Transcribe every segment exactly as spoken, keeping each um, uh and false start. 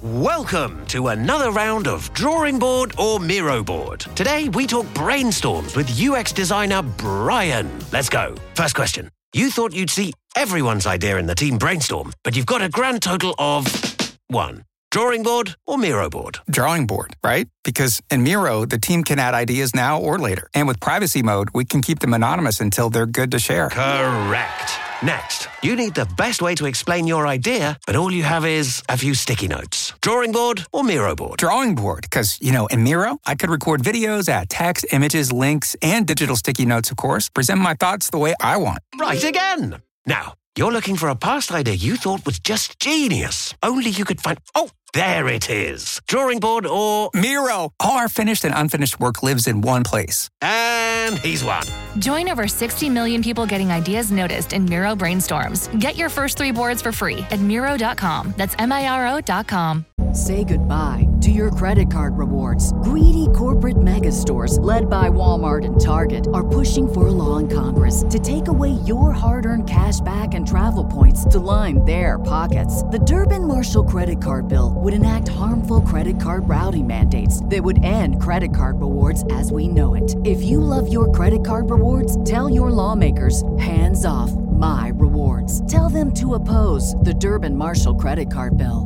Welcome to another round of Drawing Board or Miro Board. Today we talk brainstorms with U X designer Brian. Let's go. First question. You thought you'd see everyone's idea in the team brainstorm, but you've got a grand total of one. Drawing board or Miro board? Drawing board, right? Because in Miro, the team can add ideas now or later. And with privacy mode, we can keep them anonymous until they're good to share. Correct. Next, you need the best way to explain your idea, but all you have is a few sticky notes. Drawing board or Miro board? Drawing board, because, you know, in Miro, I could record videos, add text, images, links, and digital sticky notes, of course, present my thoughts the way I want. Right again. Now, you're looking for a past idea you thought was just genius. Only you could find... Oh, there it is. Drawing board or... Miro. All our finished and unfinished work lives in one place. And he's won. Join over sixty million people getting ideas noticed in Miro Brainstorms. Get your first three boards for free at Miro dot com. That's M I R O dot com. Say goodbye to your credit card rewards. Greedy corporate mega stores, led by Walmart and Target, are pushing for a law in Congress to take away your hard-earned cash back and travel points to line their pockets. The Durbin-Marshall credit card bill would enact harmful credit card routing mandates that would end credit card rewards as we know it. If you love your credit card rewards, tell your lawmakers, hands off my rewards. Tell them to oppose the Durbin-Marshall credit card bill.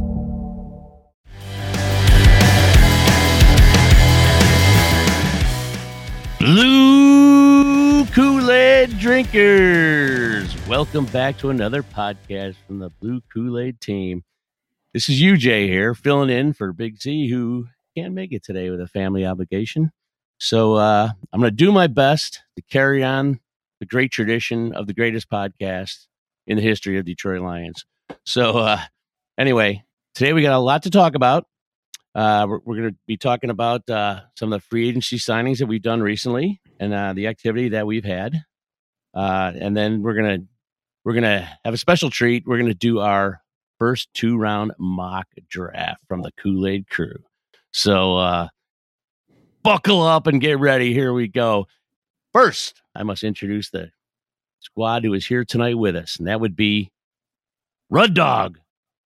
Blue Kool-Aid drinkers, welcome back to another podcast from the Blue Kool-Aid team. This is U J here, filling in for Big Z, who can't make it today with a family obligation. So uh, I'm going to do my best to carry on the great tradition of the greatest podcast in the history of Detroit Lions. So uh, anyway, today we got a lot to talk about. Uh, we're we're going to be talking about uh, some of the free agency signings that we've done recently and uh, the activity that we've had. Uh, and then we're going to we're going to have a special treat. We're going to do our first two round mock draft from the Kool-Aid crew. So uh, buckle up and get ready. Here we go. First, I must introduce the squad who is here tonight with us, and that would be Rud Dog.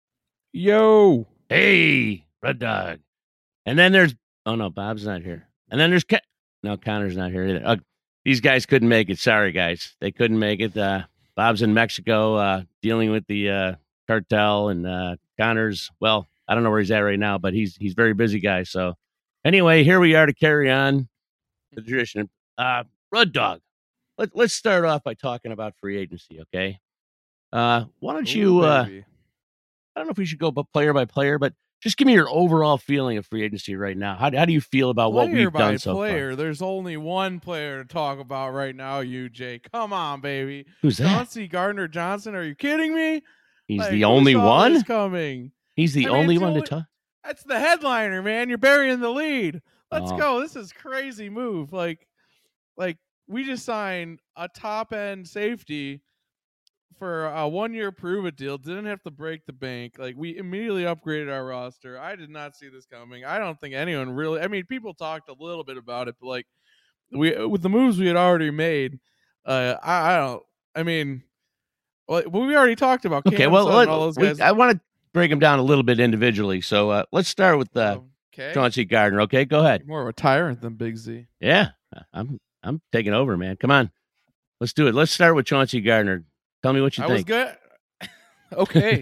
Yo. Hey. Red Dog. And then there's, oh no, Bob's not here. And then there's, Ke- no, Connor's not here either. Uh, these guys couldn't make it. Sorry, guys. They couldn't make it. Uh, Bob's in Mexico uh, dealing with the uh, cartel, and uh, Connor's, well, I don't know where he's at right now, but he's he's very busy guy. So anyway, here we are to carry on the tradition. Uh, Red Dog, let, let's start off by talking about free agency, okay? Uh, why don't you, Ooh, uh, baby. I don't know if we should go player by player, but just give me your overall feeling of free agency right now. How, how do you feel about what Player we've by done so player, far? there's only one player to talk about right now, U J. Come on, baby. Who's that? Chauncey Gardner-Johnson. Are you kidding me? He's Like, the who only saw one? this coming. He's the I mean, only it's the one only- to talk? That's the headliner, man. You're burying the lead. Let's Oh. go. This is crazy move. Like, like we just signed a top end safety for a one year prove it deal. Didn't have to break the bank. Like, we immediately upgraded our roster. I did not see this coming. I don't think anyone really. I mean, people talked a little bit about it, but like we with the moves we had already made, uh, I, I don't. I mean, well, we already talked about. Okay, Cam well, Sutton, let, all those we- guys. I want to break them down a little bit individually. So uh, let's start with uh, okay, Chauncey Gardner. Okay, go ahead. more of a tyrant than Big Z. Yeah, I'm I'm taking over, man. Come on. Let's do it. Let's start with Chauncey Gardner. Tell me what you I was think. good. Okay.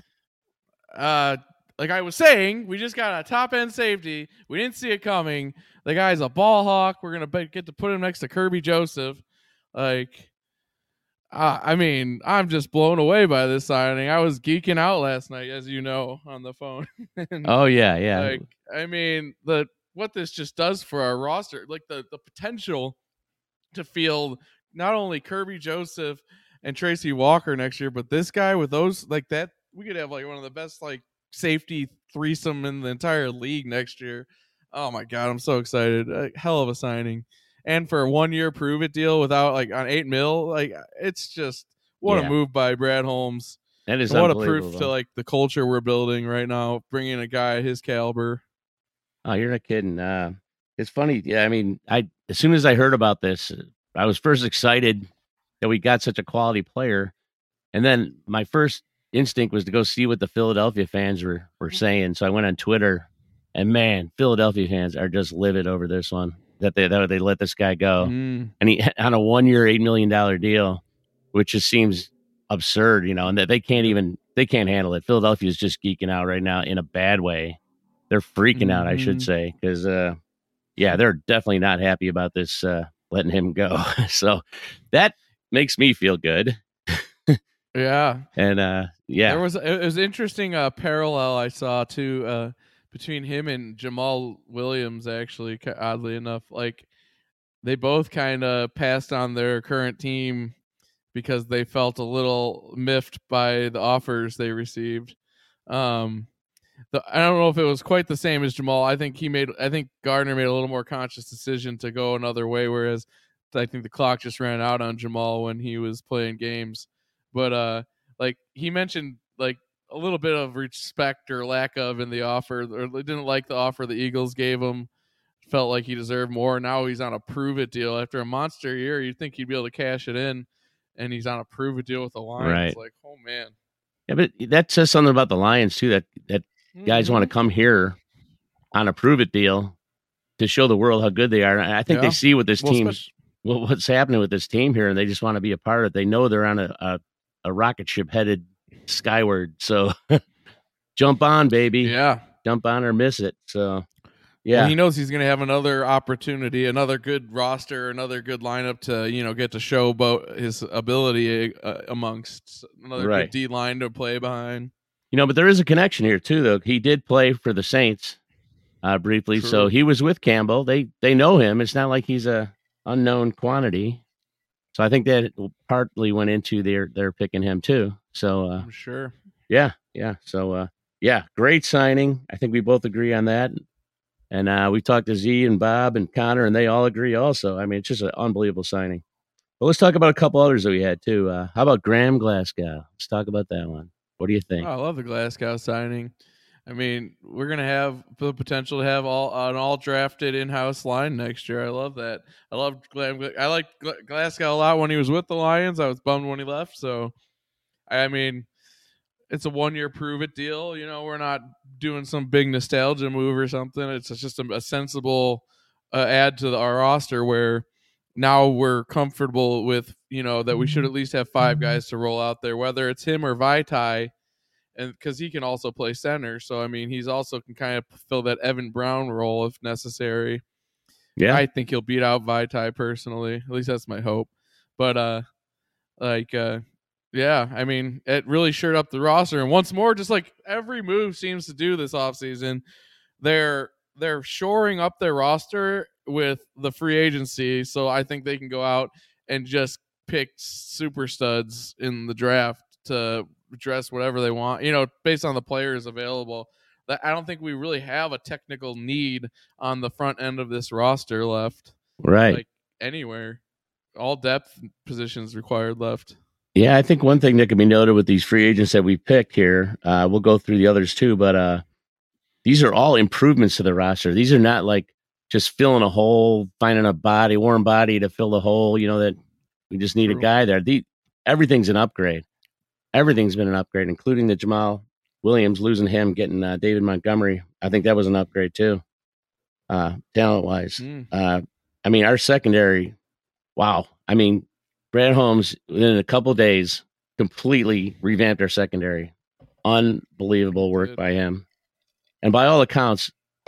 uh, like I was saying, we just got a top end safety. We didn't see it coming. The guy's a ball hawk. We're gonna be- get to put him next to Kirby Joseph. Like, uh, I mean, I'm just blown away by this signing. I was geeking out last night, as you know, on the phone. And, Oh, yeah, yeah. like, I mean, the what this just does for our roster, like the the potential to field not only Kirby Joseph and Tracy Walker next year, but this guy with those like that, we could have like one of the best like safety threesome in the entire league next year. Oh my god, I'm so excited! Uh, hell of a signing, and for a one year prove it deal without like on eight mil, like it's just what Yeah. a move by Brad Holmes. that is And what a unbelievable. proof to like the culture we're building right now, bringing a guy his caliber. Oh, you're not kidding. Uh, it's funny. Yeah, I mean, I as soon as I heard about this, I was first excited that we got such a quality player, and then my first instinct was to go see what the Philadelphia fans were were saying. So I went on Twitter, and man, Philadelphia fans are just livid over this one that they that they let this guy go, Mm. and he on a one year, eight million dollar deal, which just seems absurd, you know, and that they can't even they can't handle it. Philadelphia is just geeking out right now in a bad way. They're freaking mm-hmm. out, I should say, because uh, yeah, they're definitely not happy about this uh, letting him go. So that makes me feel good. Yeah, and uh, yeah, there was it was interesting uh, parallel I saw too uh, between him and Jamal Williams. Actually, oddly enough, like they both kind of passed on their current team because they felt a little miffed by the offers they received. Um, the, I don't know if it was quite the same as Jamal. I think he made. I think Gardner made a little more conscious decision to go another way, whereas I think the clock just ran out on Jamal when he was playing games. But uh, like he mentioned, like a little bit of respect or lack of in the offer, or didn't like the offer the Eagles gave him. Felt like he deserved more. Now he's on a prove it deal after a monster year. You'd think he'd be able to cash it in, and he's on a prove it deal with the Lions. Right. Like, oh man. Yeah, but that says something about the Lions too. That that mm-hmm. guys want to come here on a prove it deal to show the world how good they are. And I think yeah. they see what this well, team's well, what's happening with this team here, and they just want to be a part of it. They know they're on a, a a rocket ship headed skyward. So jump on, baby. Yeah. Jump on or miss it. So yeah. Well, he knows he's going to have another opportunity, another good roster, another good lineup to, you know, get to show about his ability uh, amongst another right. good D line to play behind. You know, but there is a connection here too, though. He did play for the Saints uh, briefly. True. So he was with Campbell. They, they know him. It's not like he's a unknown quantity. So I think that partly went into their their picking him too. So uh, I'm sure. Yeah, yeah. So uh, yeah, great signing. I think we both agree on that. And uh, we talked to Z and Bob and Connor, and they all agree also. I mean, it's just an unbelievable signing. But let's talk about a couple others that we had too. Uh, how about Graham Glasgow? Let's talk about that one. What do you think? Oh, I love the Glasgow signing. I mean, we're gonna have the potential to have all an all drafted in-house line next year. I love that. I love Glam. I liked Glasgow a lot when he was with the Lions. I was bummed when he left. So, I mean, it's a one-year prove-it deal. You know, we're not doing some big nostalgia move or something. It's just a, a sensible uh, add to the, our roster where now we're comfortable with, you know, that we should at least have five guys to roll out there, whether it's him or Vaitai. And because he can also play center, so I mean, he's also can kind of fill that Evan Brown role if necessary. Yeah, I think he'll beat out Vaitai personally. At least that's my hope. But uh, like, uh, yeah, I mean, it really shored up the roster. And once more, just like every move seems to do this offseason, they're they're shoring up their roster with the free agency. So I think they can go out and just pick super studs in the draft to dress whatever they want, you know, based on the players available. That I don't think we really have a technical need on the front end of this roster left. Right. Like anywhere. All depth positions required left. Yeah, I think one thing that can be noted with these free agents that we picked here, uh, we'll go through the others too, but uh, these are all improvements to the roster. These are not like just filling a hole, finding a body, warm body to fill the hole, you know, that we just need True. a guy there. The, everything's an upgrade. Everything's been an upgrade, including the Jamal Williams, losing him, getting uh, David Montgomery. I think that was an upgrade too, uh, talent-wise. Mm. Uh, I mean, our secondary, wow. I mean, Brad Holmes, within a couple days, completely revamped our secondary. Unbelievable work good. by him. And by all accounts,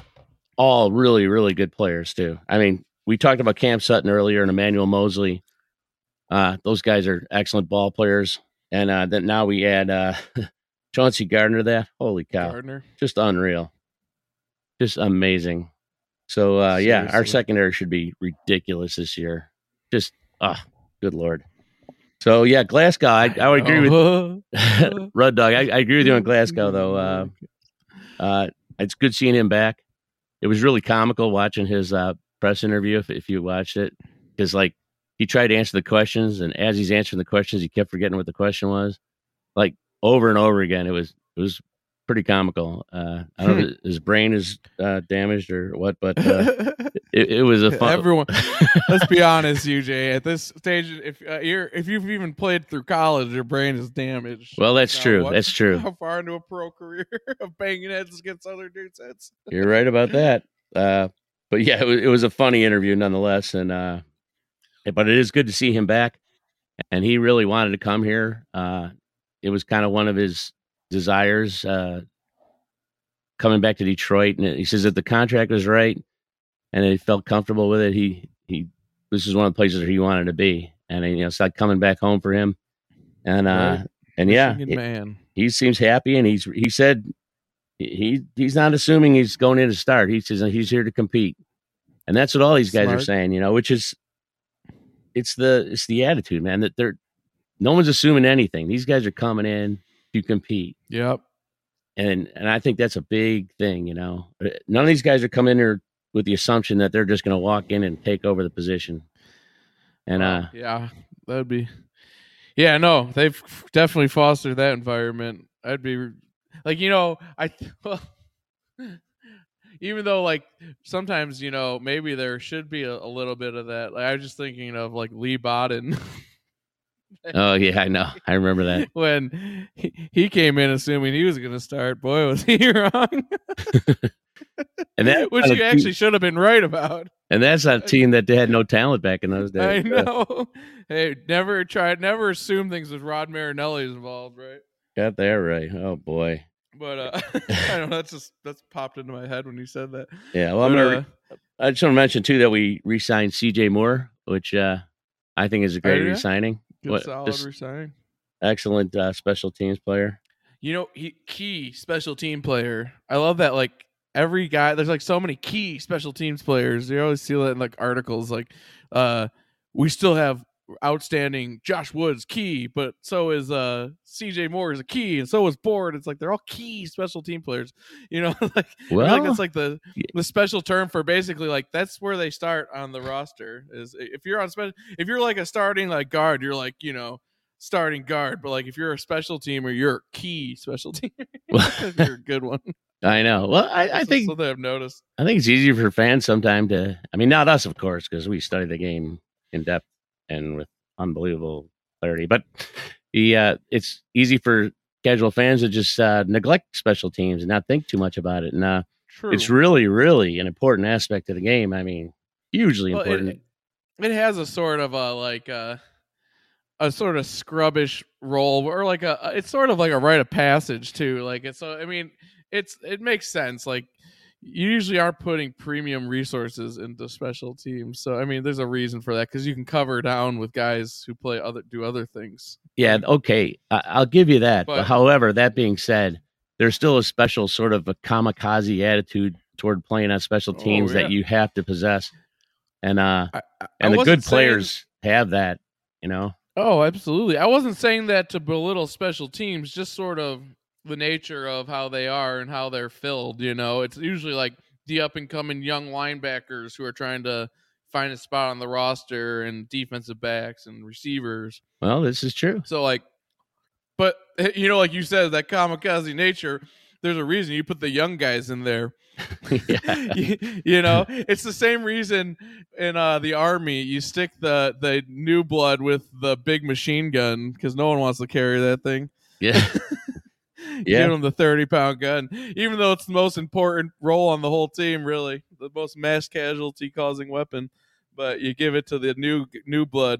all really, really good players too. I mean, we talked about Cam Sutton earlier and Emmanuel Mosley. Uh, those guys are excellent ball players. And uh, then now we add uh, Chauncey Gardner to that. Holy cow. Gardner. Just unreal. Just amazing. So, uh, yeah, our secondary should be ridiculous this year. Just, ah, oh, good Lord. So, yeah, Glasgow, I, I would agree with Rud Dog. I, I agree with you on Glasgow, though. Uh, uh, it's good seeing him back. It was really comical watching his uh, press interview, if, if you watched it, because, like, he tried to answer the questions, and as he's answering the questions, he kept forgetting what the question was. Like over and over again, it was it was pretty comical. Uh, I don't know if his brain is uh, damaged or what, but uh, it, it was a fun. Everyone, let's be honest, U J. At this stage, if uh, you're if you've even played through college, your brain is damaged. Well, that's Now, true. what- That's true. How far into a pro career of banging heads against other dudes' heads? You're right about that. Uh, but yeah, it was, it was a funny interview nonetheless, and uh, but it is good to see him back. And he really wanted to come here. Uh, it was kind of one of his desires uh, coming back to Detroit. And he says that the contract was right, and he felt comfortable with it. He he, this is one of the places where he wanted to be, and you know, it's like coming back home for him. And uh, Right. and yeah, Michigan man. he seems happy, and he's he said he he's not assuming he's going in to start. He says he's here to compete, and that's what all these guys Smart. are saying. You know, which is it's the it's the attitude, man. That they're no one's assuming anything. These guys are coming in to compete, Yep. and and I think that's a big thing. You know, none of these guys are coming in here with the assumption that they're just going to walk in and take over the position. And uh, yeah, that'd be. Yeah, no, they've definitely fostered that environment. I'd be like, you know, I well, even though like sometimes you know maybe there should be a, a little bit of that. Like, I was just thinking of like Lee Bodden. oh yeah, I know, I remember that. when he, he came in assuming he was going to start. Boy, was he wrong. And that Which kind you of actually team- should have been right about. and that's a team that they had no talent back in those I days. Uh, know. Hey, never try, never assume things with Rod Marinelli is involved, right? got that right. Oh boy. But uh, I don't know. That's just that's popped into my head when you said that. Yeah. Well, I'm But, gonna. uh, Re- I just want to mention too that we re-signed C J Moore, which uh, I think is a great Oh, yeah? re-signing. good What- solid just resign. excellent uh, special teams player. You know, he key special team player. I love that. Like every guy, there's like so many key special teams players. You always see that in like articles. Like, uh, we still have outstanding Josh Woods key, but so is uh C J Moore is a key, and so is Board. It's like they're all key special team players. You know, like I feel like Well, that's like the yeah. the special term for basically like that's where they start on the roster. Is if you're on special, if you're like a starting like guard, you're like you know starting guard, but like if you're a special team or you're a key special team, you're a good one. I know. Well, I, I That's think something I've noticed. I think it's easier for fans sometime to. I mean, not us, of course, because we study the game in depth and with unbelievable clarity. But the uh, it's easy for casual fans to just uh, neglect special teams and not think too much about it. And uh, True. it's really, really an important aspect of the game. I mean, hugely Well, important. It, it has a sort of a like a a sort of scrubbish role, or like a it's sort of like a rite of passage too. Like it's so I mean it's it makes sense. Like you usually aren't putting premium resources into special teams, so I mean there's a reason for that because you can cover down with guys who play other do other things. Yeah, okay, I, I'll give you that. But, But- however, that being said, there's still a special sort of a kamikaze attitude toward playing on special Oh, teams yeah. that you have to possess, and uh, I, I, and I the wasn't good saying- players have that. You know, Oh, absolutely. I wasn't saying that to belittle special teams, just sort of the nature of how they are and how they're filled. You know, it's usually like the up and coming young linebackers who are trying to find a spot on the roster and defensive backs and receivers. well, this is true. So, like, but, you know, like you said, that kamikaze nature, there's a reason you put the young guys in there. Yeah. you, you know, it's the same reason in uh, the army you stick the the new blood with the big machine gun because no one wants to carry that thing. Yeah, You Yeah. Give them the thirty pound gun, even though it's the most important role on the whole team, really the most mass casualty causing weapon. But you give it to the new new blood.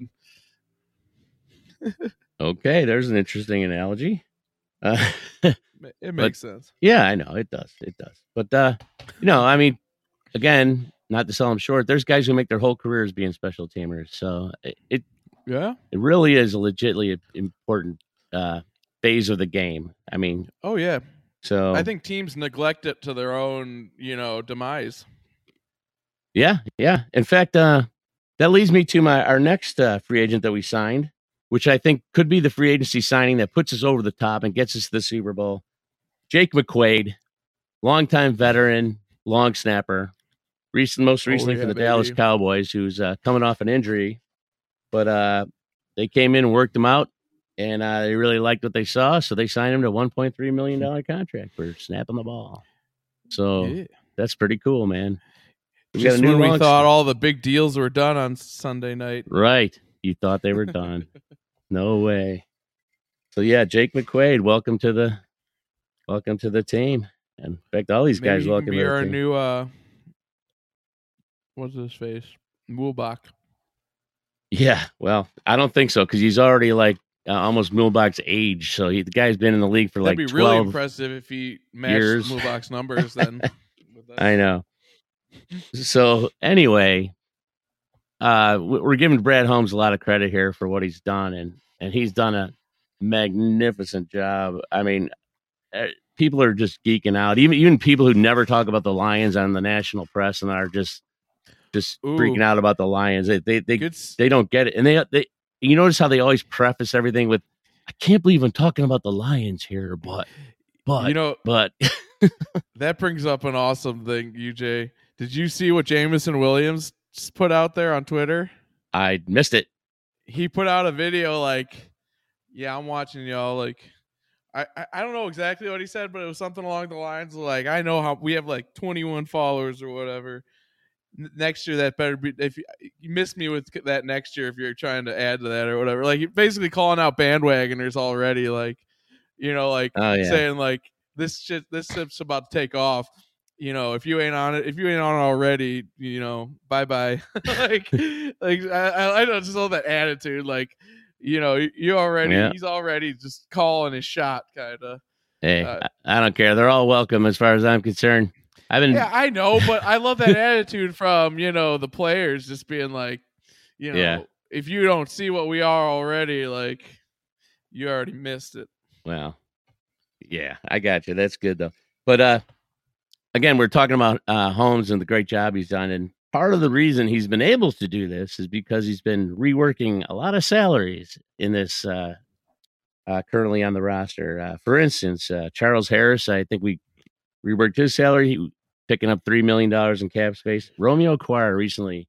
okay. There's an interesting analogy. Uh, It makes sense. yeah, I know it does. It does. But uh, you know, I mean, again, not to sell them short. There's guys who make their whole careers being special teamers, so it it, Yeah. it really is a legitly important uh, phase of the game. I mean, Oh yeah. so I think teams neglect it to their own, you know, demise. yeah, yeah. In fact, uh, that leads me to my our next uh, free agent that we signed, which I think could be the free agency signing that puts us over the top and gets us to the Super Bowl. Jake McQuaid, longtime veteran, long snapper, recent, most Oh, recently yeah, for the baby. Dallas Cowboys, who's uh, coming off an injury, but uh, they came in and worked him out. and uh, they really liked what they saw, so they signed him to a one point three million dollars contract for snapping the ball. So Yeah. that's pretty cool, man. We Just got a new when we long thought snap- all the big deals were done on Sunday night. Right. You thought they were done. No way. So yeah, Jake McQuaid, welcome to the welcome to the team. And in fact, all these Maybe guys he can welcome be to the our team. new uh what's his face? Mulbach. Yeah, well, I don't think so because he's already like uh, almost Mulbach's age. So he, the guy's been in the league for That'd like be really twelve impressive if he matched years. Mulbach's numbers then. with that. I know. So anyway, uh, we- we're giving Brad Holmes a lot of credit here for what he's done, and and he's done a magnificent job. I mean, uh, people are just geeking out. Even even people who never talk about the Lions on the national press and are just just Ooh. freaking out about the Lions. They they they, Good s- they don't get it, and they they you notice how they always preface everything with, "I can't believe I'm talking about the Lions here, but but you know, but." that brings up an awesome thing, U J. Did you see what Jameson Williams just put out there on Twitter? I missed it. He put out a video like, yeah, I'm watching y'all. Like, I, I, I don't know exactly what he said, but it was something along the lines of like, I know how we have like twenty-one followers or whatever. N- next year, that better be, if you, you miss me with that next year, if you're trying to add to that or whatever. Like, basically calling out bandwagoners already. Like, you know, like Oh, yeah. saying like, this shit, this ship's about to take off. You know, if you ain't on it, if you ain't on it already, you know, bye bye. like, like I, I don't just love that attitude. Like, you know, you already, Yeah. he's already just calling his shot, kind of. Hey, Uh, I, I don't care. They're all welcome as far as I'm concerned. I've been Yeah, I know, but I love that attitude from, you know, the players just being like, you know, Yeah. if you don't see what we are already, like, you already missed it. well, yeah, I got you. That's good though. But uh, again, we're talking about uh, Holmes and the great job he's done, and part of the reason he's been able to do this is because he's been reworking a lot of salaries in this uh, uh, currently on the roster. Uh, for instance, uh, Charles Harris, I think we reworked his salary, he, picking up three million dollars in cap space. Romeo Quire recently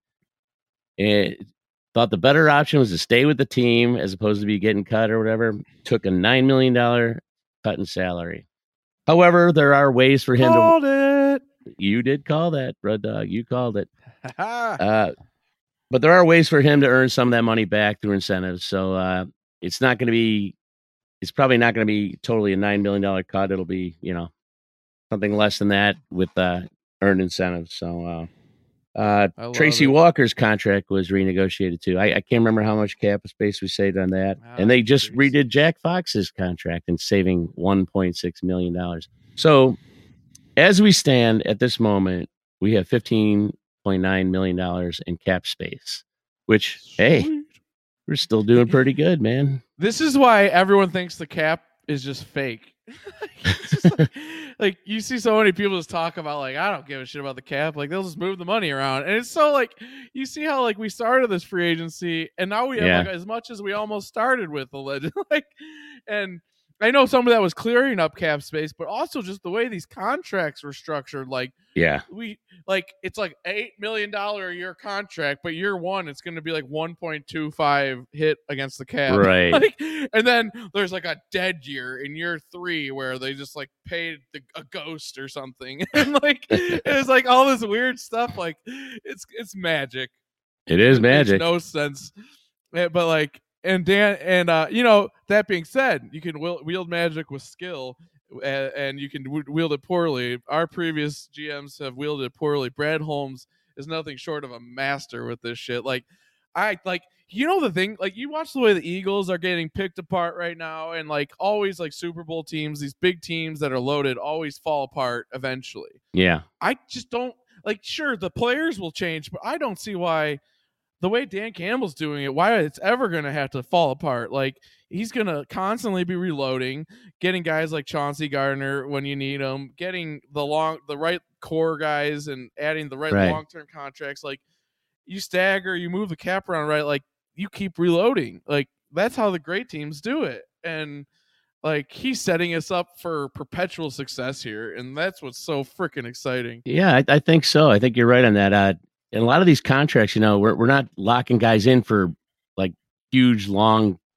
uh, thought the better option was to stay with the team as opposed to be getting cut or whatever. Took a nine million dollars cut in salary. However, there are ways for him Called to. it. You did call that, Red Dog. You called it. Uh, but there are ways for him to earn some of that money back through incentives. So uh, it's not going to be. It's probably not going to be totally a nine million dollars cut. It'll be, you know, something less than that with uh, earned incentives. So uh, uh, I love Tracy it. Walker's contract was renegotiated too. I, I can't remember how much cap space we saved on that. Ah, and they just Tracy. redid Jack Fox's contract and saving one point six million dollars. So as we stand at this moment, we have fifteen point nine million dollars in cap space, which, hey, Sweet. we're still doing pretty good, man. This is why everyone thinks the cap is just fake. It's just like, like you see so many people just talk about like, I don't give a shit about the cap. Like they'll just move the money around, and it's so like you see how like we started this free agency, and now we have Yeah. like as much as we almost started with the legend. like, and I know some of that was clearing up cap space, but also just the way these contracts were structured. Like Yeah. we like it's like eight million dollar a year contract, but year one it's going to be like one point two five hit against the cap, Right. like, and then there's like a dead year in year three where they just like paid the, a ghost or something, and like it's like all this weird stuff. Like it's it's magic. It is It makes magic. no sense, Eh, but like. And Dan, and uh, you know, that being said, you can wield, wield magic with skill, and, and you can w- wield it poorly. Our previous G Ms have wielded it poorly. Brad Holmes is nothing short of a master with this shit. Like, I like, you know, the thing, like, you watch the way the Eagles are getting picked apart right now, and like, always like Super Bowl teams, these big teams that are loaded, always fall apart eventually. Yeah. I just don't like. Sure, the players will change, but I don't see why. The way Dan Campbell's doing it, why it's ever going to have to fall apart. Like, he's going to constantly be reloading, getting guys like Chauncey Gardner when you need them, getting the long, the right core guys and adding the right, Right. long-term contracts. Like, you stagger, you move the cap around, right? Like, you keep reloading. Like, that's how the great teams do it. And, like, he's setting us up for perpetual success here. And that's what's so freaking exciting. Yeah, I, I think so. I think you're right on that. Uh, and a lot of these contracts, you know, we're we're not locking guys in for like huge, long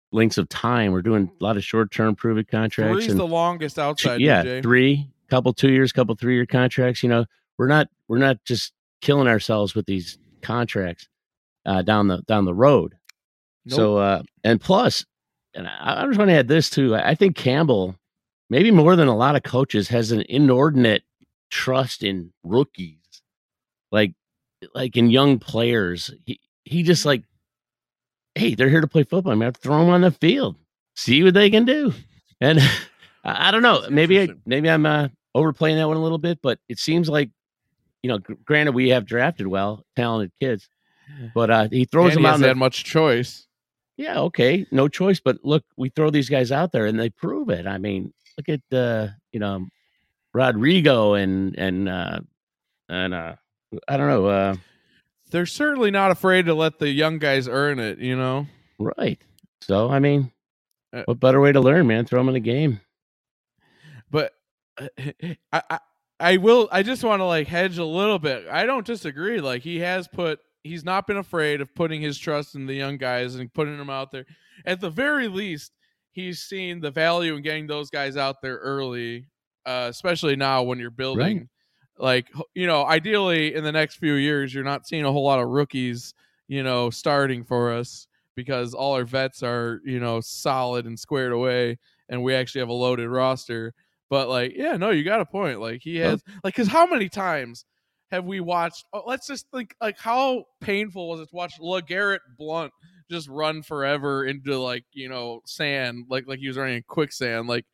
lengths of time. We're doing a lot of short-term prove-it contracts. Three's and the longest outside. Yeah, U J. three, couple two years, couple three year contracts. You know, we're not we're not just killing ourselves with these contracts uh, down the down the road. Nope. So uh, and plus, and I, I just want to add this too. I think Campbell, maybe more than a lot of coaches, has an inordinate trust in rookies, like like in young players. He he just like, hey, they're here to play football. I'm gonna have to throw them on the field, see what they can do. And I, I don't know, maybe I, maybe I'm uh, overplaying that one a little bit, but it seems like, you know, granted we have drafted well, talented kids, but uh, he throws and them he out. Hasn't the, had much choice. Yeah, okay, no choice. But look, we throw these guys out there and they prove it. I mean, look at uh, you know, Rodrigo and and uh, and uh, I don't know. Uh, They're certainly not afraid to let the young guys earn it. You know, right? So I mean, uh, what better way to learn, man? Throw them in a game. But uh, I, I I will. I just want to like hedge a little bit. I don't disagree. Like he has put. He's not been afraid of putting his trust in the young guys and putting them out there. At the very least, he's seen the value in getting those guys out there early, uh, especially now when you're building. Right. Like, you know, ideally in the next few years, you're not seeing a whole lot of rookies, you know, starting for us because all our vets are, you know, solid and squared away, and we actually have a loaded roster. But like, yeah, no, you got a point. Like he has, oh. like, because how many times have we watched? Oh, let's just think, like, how painful was it to watch LeGarrette Blount just run forever into like, you know, sand, like like he was running in quicksand, like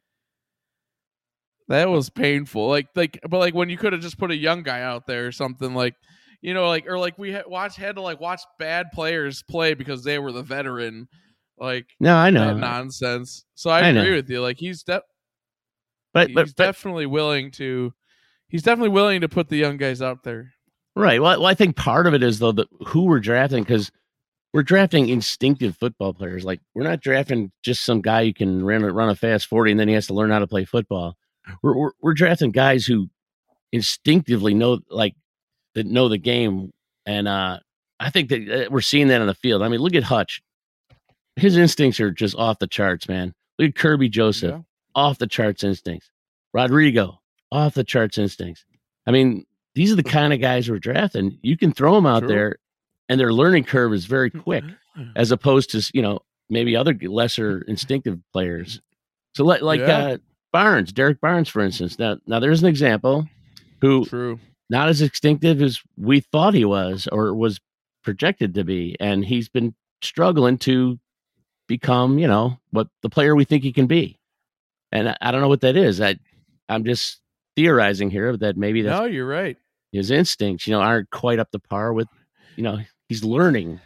that was painful. Like like, but like when you could have just put a young guy out there or something, like, you know, like or like we had watch had to like watch bad players play because they were the veteran, like no, I know that nonsense. So I, I agree know. with you. Like he's de- but, he's but, but definitely willing to. He's definitely willing to put the young guys out there. Right. Well, well I think part of it is, though, that who we're drafting, because we're drafting instinctive football players. Like, we're not drafting just some guy who can run, run a fast forty and then he has to learn how to play football. We're, we're, we're drafting guys who instinctively know, like, that know the game. And uh, I think that uh, we're seeing that on the field. I mean, look at Hutch. His instincts are just off the charts, man. Look at Kirby Joseph. Yeah. Off the charts instincts. Rodrigo. Off the charts instincts. I mean, these are the kind of guys we're drafting. You can throw them out True. there, and their learning curve is very quick, as opposed to, you know, maybe other lesser instinctive players. So, like, like yeah. uh, Barnes, Derek Barnes, for instance. Now, now there's an example who True. not as instinctive as we thought he was or was projected to be, and he's been struggling to become, you know, what the player we think he can be. And I, I don't know what that is. I, I'm just theorizing here that maybe that's no, you're right. His instincts, you know, aren't quite up to par with, you know, he's learning.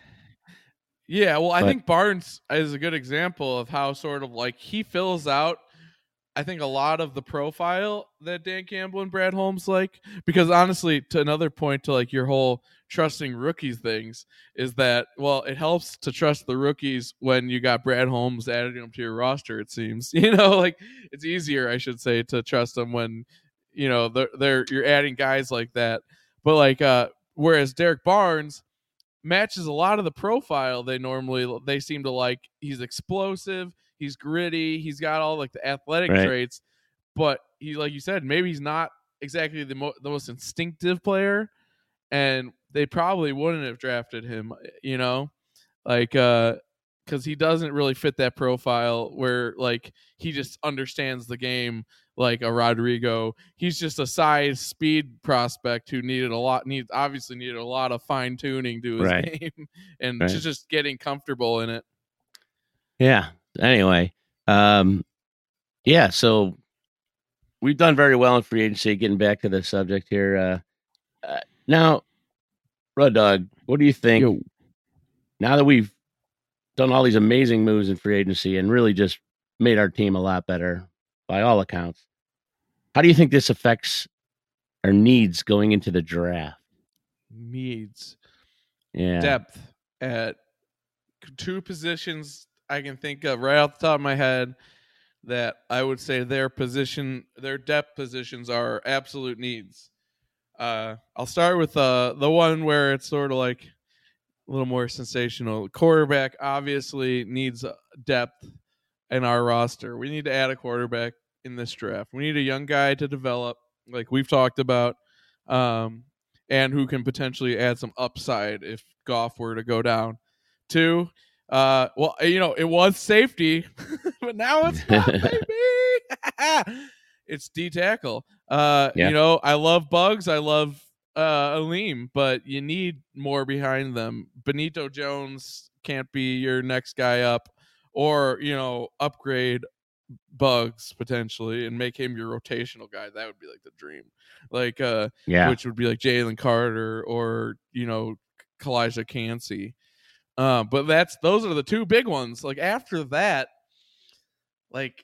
Yeah, well, I but, think Barnes is a good example of how sort of like he fills out, I think, a lot of the profile that Dan Campbell and Brad Holmes like. Because honestly, to another point to like your whole trusting rookies things is that, well, it helps to trust the rookies when you got Brad Holmes adding them to your roster, it seems. You know, like it's easier, I should say, to trust them when, you know, they're, they're you're adding guys like that. But like, uh, whereas Derek Barnes matches a lot of the profile they normally they seem to like. He's explosive, he's gritty, he's got all like the athletic right. traits, but he, like you said, maybe he's not exactly the, mo- the most instinctive player, and they probably wouldn't have drafted him, you know, like uh because he doesn't really fit that profile where like he just understands the game like a Rodrigo. He's just a size speed prospect who needed a lot needs obviously needed a lot of fine tuning to his right. game and right. just, just getting comfortable in it. Yeah. Anyway, um, yeah. So we've done very well in free agency. Getting back to the subject here, uh, uh, now, Rud Dog, what do you think? Yo. Now that we've done all these amazing moves in free agency and really just made our team a lot better by all accounts, how do you think this affects our needs going into the draft? Needs. Yeah. Depth at two positions I can think of right off the top of my head that I would say their position, their depth positions are absolute needs. Uh, I'll start with uh, the one where it's sort of like a little more sensational. Quarterback obviously needs depth in our roster. We need to add a quarterback in this draft. We need a young guy to develop, like we've talked about, um, and who can potentially add some upside if Goff were to go down. Two, uh, well, you know, it was safety, but now it's not, baby. It's D tackle. Uh, Yeah. You know, I love Bugs. I love uh, Aleem, but you need more behind them. Benito Jones can't be your next guy up, or, you know, upgrade Bugs potentially and make him your rotational guy. That would be like the dream. Like, uh, Yeah. which would be like Jalen Carter or, you know, Kalijah Cansey. Uh, but that's those are the two big ones. Like after that, like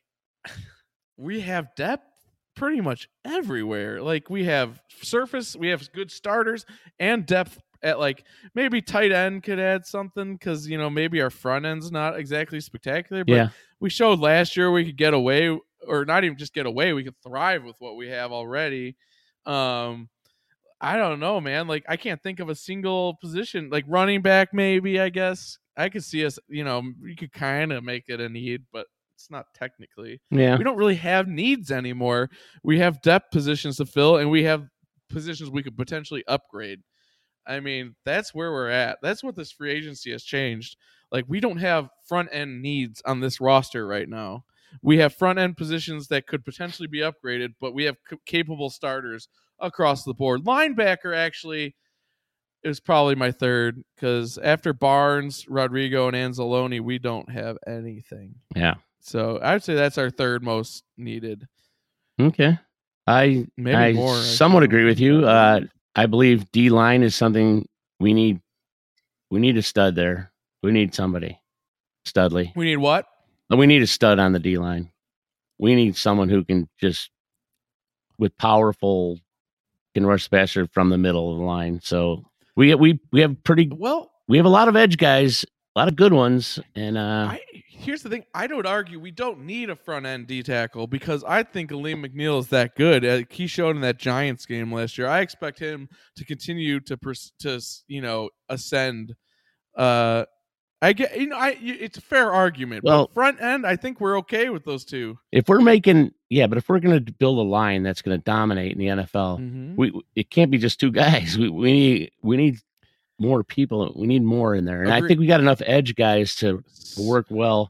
we have depth pretty much everywhere. Like we have surface, we have good starters and depth at like maybe tight end could add something because, you know, maybe our front end's not exactly spectacular, but Yeah. we showed last year we could get away, or not even just get away, we could thrive with what we have already. Um, I don't know, man. Like I can't think of a single position, like running back, maybe, I guess. I could see us, you know, we could kind of make it a need, but it's not technically. Yeah. We don't really have needs anymore. We have depth positions to fill, and we have positions we could potentially upgrade. I mean, that's where we're at. That's what this free agency has changed. Like, we don't have front end needs on this roster right now. We have front end positions that could potentially be upgraded, but we have c- capable starters across the board. Linebacker actually is probably my third, because after Barnes, Rodrigo, and Anzalone, we don't have anything. Yeah. So I would say that's our third most needed. Okay. I Maybe I more, somewhat actually. agree with you. Uh, I believe D line is something we need. We need a stud there. We need somebody. Studley. We need what? And we need a stud on the D line. We need someone who can just, with powerful, can rush faster from the middle of the line. So we we we have pretty. Well, We have a lot of edge guys, a lot of good ones, and uh, I, here's the thing. I would argue we don't need a front end D tackle because I think Aleem McNeil is that good. Uh, he showed in that Giants game last year. I expect him to continue to pers- to you know ascend. Uh, I get you know I it's a fair argument. Well- but front end, I think we're okay with those two. if we're making, yeah, but if we're going to build a line that's going to dominate in the N F L, Mhm. we it can't be just two guys. We we need we need more people. We need more in there, and I Agree- think we got enough edge guys to, to work well.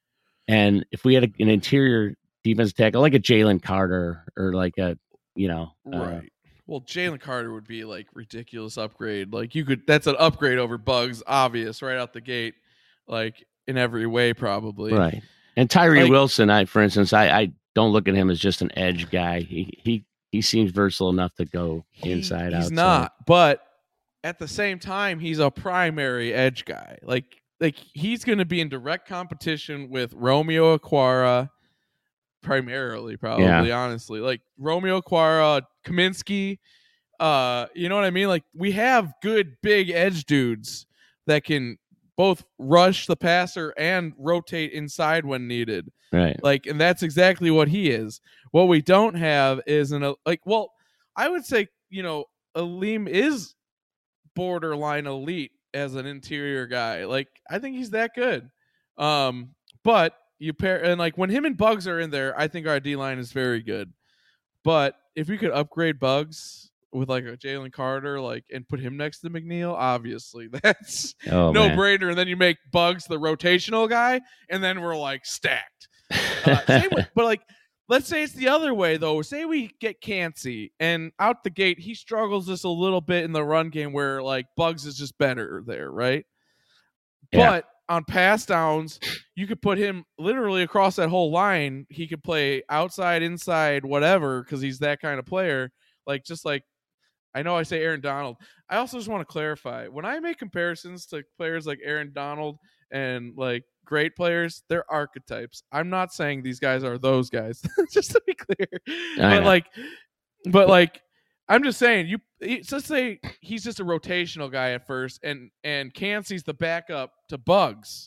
And if we had a, an interior defense tackle like a Jalen Carter or like a, you know, uh, Right. Well, Jalen Carter would be like ridiculous upgrade. Like you could, that's an upgrade over Bugs, obvious, right out the gate, like in every way, probably. right. And Tyree Like- Wilson, I for instance, I, I don't look at him as just an edge guy. He he he seems versatile enough to go He- inside He's outside. not, but at the same time, he's a primary edge guy. Like, like he's going to be in direct competition with Romeo Aquara, primarily, probably, honestly. Like Romeo Aquara, Kaminsky. Uh, you know what I mean? Like we have good big edge dudes that can both rush the passer and rotate inside when needed. Right. Like, and that's exactly what he is. What we don't have is an like. Well, I would say, you know, Aleem is borderline elite as an interior guy. Like, I think he's that good. Um, but you pair and like when him and Bugs are in there, I think our D line is very good. But if we could upgrade Bugs with like a Jalen Carter, like, and put him next to McNeil, obviously that's Oh, no man. brainer. And then you make Bugs the rotational guy, and then we're like stacked. Uh, same with, but like, let's say it's the other way though. Say we get Cansey, and out the gate he struggles just a little bit in the run game, where like Bugs is just better there, right? Yeah. But on pass downs, you could put him literally across that whole line. He could play outside, inside, whatever, because he's that kind of player. Like, just like, I know I say Aaron Donald. I also just want to clarify, when I make comparisons to players like Aaron Donald and like great players, they're archetypes. I'm not saying these guys are those guys, just to be clear. I But know. like, but like, I'm just saying, you he- let's say he's just a rotational guy at first, and and Cansey's the backup to Bugs.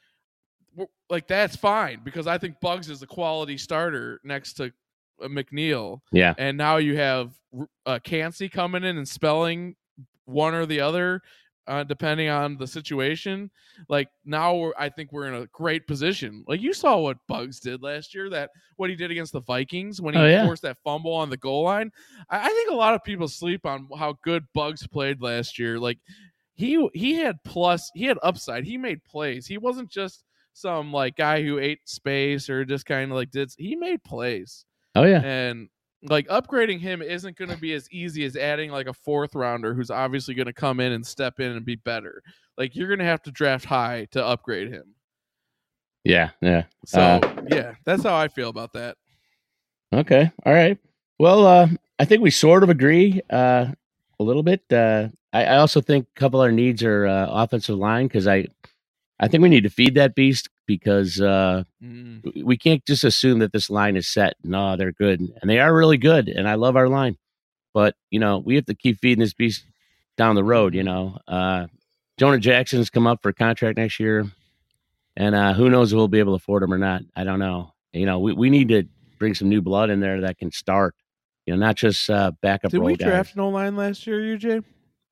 W- Like, that's fine, because I think Bugs is a quality starter next to uh, McNeil. Yeah. And now you have uh, Cansey coming in and spelling one or the other uh, depending on the situation. Like now, we're, I think we're in a great position. Like you saw what Buggs did last year, that what he did against the Vikings when he Oh, yeah. forced that fumble on the goal line. I, I think a lot of people sleep on how good Buggs played last year. Like he he had plus, he had upside. He made plays. He wasn't just some like guy who ate space or just kind of like did. He made plays. Oh yeah, and like upgrading him isn't going to be as easy as adding like a fourth rounder who's obviously going to come in and step in and be better. Like you're going to have to draft high to upgrade him. yeah, yeah. So Uh, yeah, that's how I feel about that. Okay. All right. Well, uh, I think we sort of agree uh, a little bit. Uh, I, I also think a couple of our needs are uh, offensive line because I, I think we need to feed that beast because uh, Mm. we can't just assume that this line is set. No, they're good, and they are really good, and I love our line. But you know, we have to keep feeding this beast down the road. You know, uh, Jonah Jackson's come up for a contract next year, and uh, who knows if we'll be able to afford him or not. I don't know. You know, we, we need to bring some new blood in there that can start. You know, not just uh, backup. Did role we guys. draft an O-line last year, U J?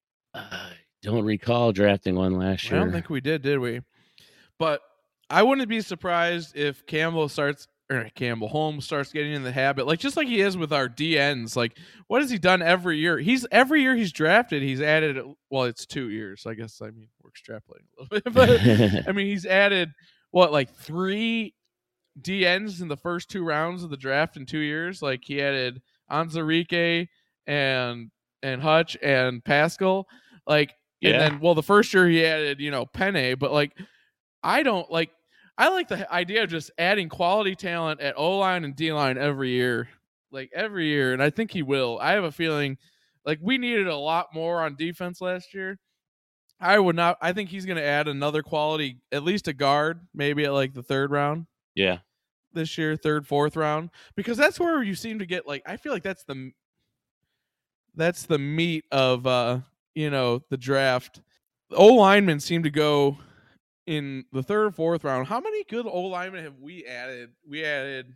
I don't recall drafting one last I year. don't think we did, did we? But I wouldn't be surprised if Campbell starts or Campbell Holmes starts getting in the habit, like just like he is with our D Ns. Like, what has he done every year? He's every year he's drafted, he's added. Well, it's two years, I guess. I mean, we're extrapolating a little bit, but I mean, he's added what like three D Ns in the first two rounds of the draft in two years. Like he added Anzarike and and Hutch and Pascal. Like, Yeah. and then well, the first year he added, you know, Penne, but like I don't like I like the idea of just adding quality talent at O-line and D-line every year. Like every year, and I think he will. I have a feeling like we needed a lot more on defense last year. I would not I think he's going to add another quality, at least a guard, maybe at like the third round. Yeah. This year, third, fourth round, because that's where you seem to get like I feel like that's the that's the meat of uh you know the draft. O linemen seem to go in the third or fourth round. How many good O linemen have we added? We added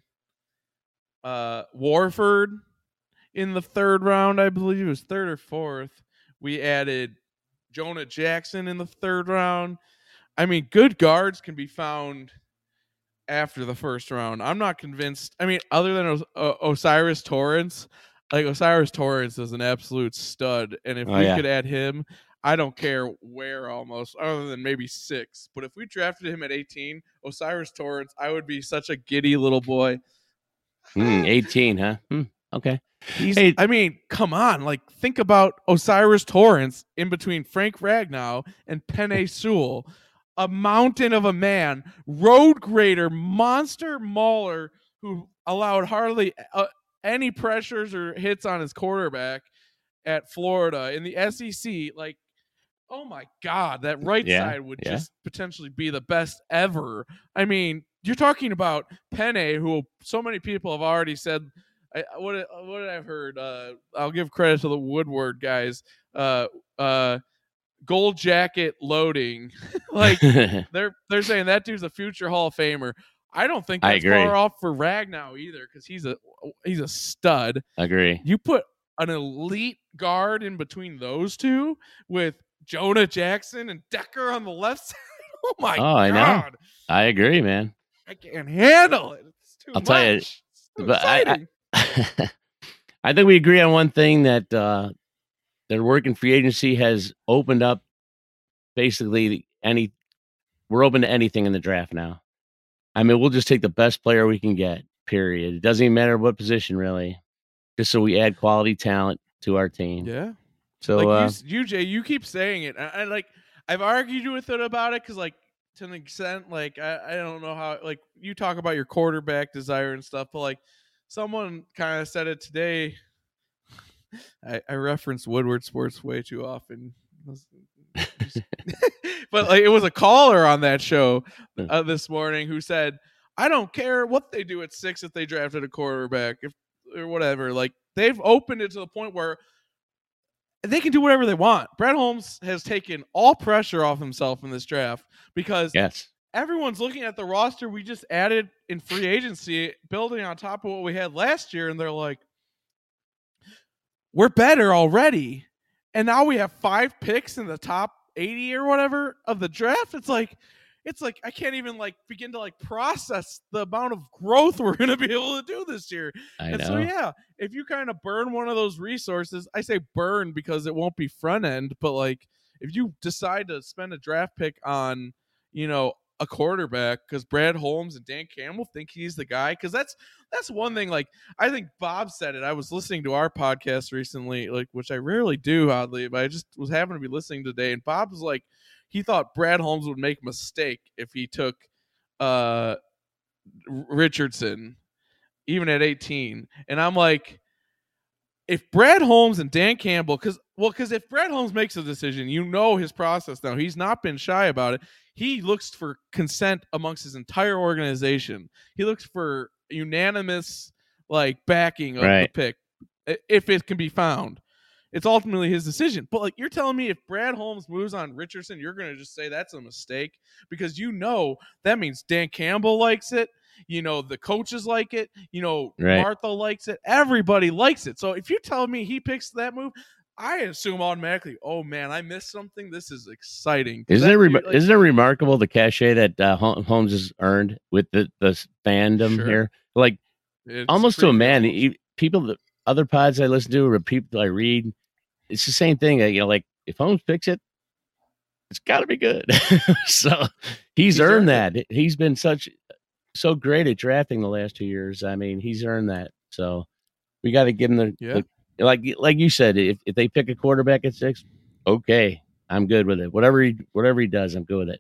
uh Warford in the third round, I believe it was third or fourth. We added Jonah Jackson in the third round. I mean, good guards can be found after the first round. I'm not convinced. I mean, other than Os- uh, Osiris Torrance, like Osiris Torrance is an absolute stud, and if Oh, we yeah. could add him, I don't care where almost, other than maybe six. But if we drafted him at eighteen, Osiris Torrance, I would be such a giddy little boy. Hmm, eighteen, huh? Hmm, okay. He's, Hey- I mean, come on. Like, think about Osiris Torrance in between Frank Ragnow and Penei Sewell. A mountain of a man, road grader, monster mauler who allowed hardly uh, any pressures or hits on his quarterback at Florida in the S E C. Like, oh my God, that right Yeah, side would yeah. just potentially be the best ever. I mean, you're talking about Penne, who so many people have already said. I, what what did I heard? Uh, I'll give credit to the Woodward guys. Uh, uh, gold jacket loading, like they're they're saying that dude's a future Hall of Famer. I don't think I that's agree. far off for Ragnow either, because he's a he's a stud. Agree. You put an elite guard in between those two with Jonah Jackson and Decker on the left side. Oh my Oh, I know. God, I agree, man. I can't handle it. It's too I'll much. tell you, It's too but I- I- exciting. I think we agree on one thing that uh, their work in free agency has opened up basically any. We're open to anything in the draft now. I mean, we'll just take the best player we can get, period. It doesn't even matter what position, really, just so we add quality talent to our team. Yeah. So, like uh, you, you, Jay, you keep saying it. I, I like. I've argued with it about it because, like, to an extent, like I, I don't know how. Like you talk about your quarterback desire and stuff, but like someone kind of said it today. I, I reference Woodward Sports way too often, but like it was a caller on that show uh, this morning who said, "I don't care what they do at six if they drafted a quarterback, if or whatever. Like they've opened it to the point where." They can do whatever they want. Brett Holmes has taken all pressure off himself in this draft because yes, everyone's looking at the roster we just added in free agency, building on top of what we had last year, and they're like, we're better already. And now we have five picks in the top eighty or whatever of the draft. It's like, it's like I can't even like begin to like process the amount of growth we're going to be able to do this year. I and know. so, yeah, if you kind of burn one of those resources, I say burn because it won't be front end, but like if you decide to spend a draft pick on, you know, a quarterback because Brad Holmes and Dan Campbell think he's the guy, because that's that's one thing. Like I think Bob said it. I was listening to our podcast recently, like which I rarely do, oddly, but I just was having to be listening today, and Bob was like, he thought Brad Holmes would make a mistake if he took uh, Richardson, even at eighteen. And I'm like, if Brad Holmes and Dan Campbell, because well, because if Brad Holmes makes a decision, you know his process now. He's not been shy about it. He looks for consent amongst his entire organization. He looks for unanimous like backing of Right. the pick if it can be found. It's ultimately his decision. But like you're telling me if Brad Holmes moves on Richardson, you're going to just say that's a mistake because you know that means Dan Campbell likes it. You know, the coaches like it. You know, Right. Martha likes it. Everybody likes it. So if you tell me he picks that move, I assume automatically, oh man, I missed something. This is exciting. Isn't that, it, re- like, isn't it remarkable the cachet that uh, Holmes has earned with the, the fandom Sure. here? Like it's almost to a pretty man, cool. he, people, that other pods I listen to or people I read, it's the same thing. You know, like if Holmes picks it, it's got to be good. so he's, He's earned, earned that. He's been such so great at drafting the last two years. I mean, he's earned that. So we got to give him the, Yeah. the like like you said. If if they pick a quarterback at six, okay, I'm good with it. Whatever he whatever he does, I'm good with it.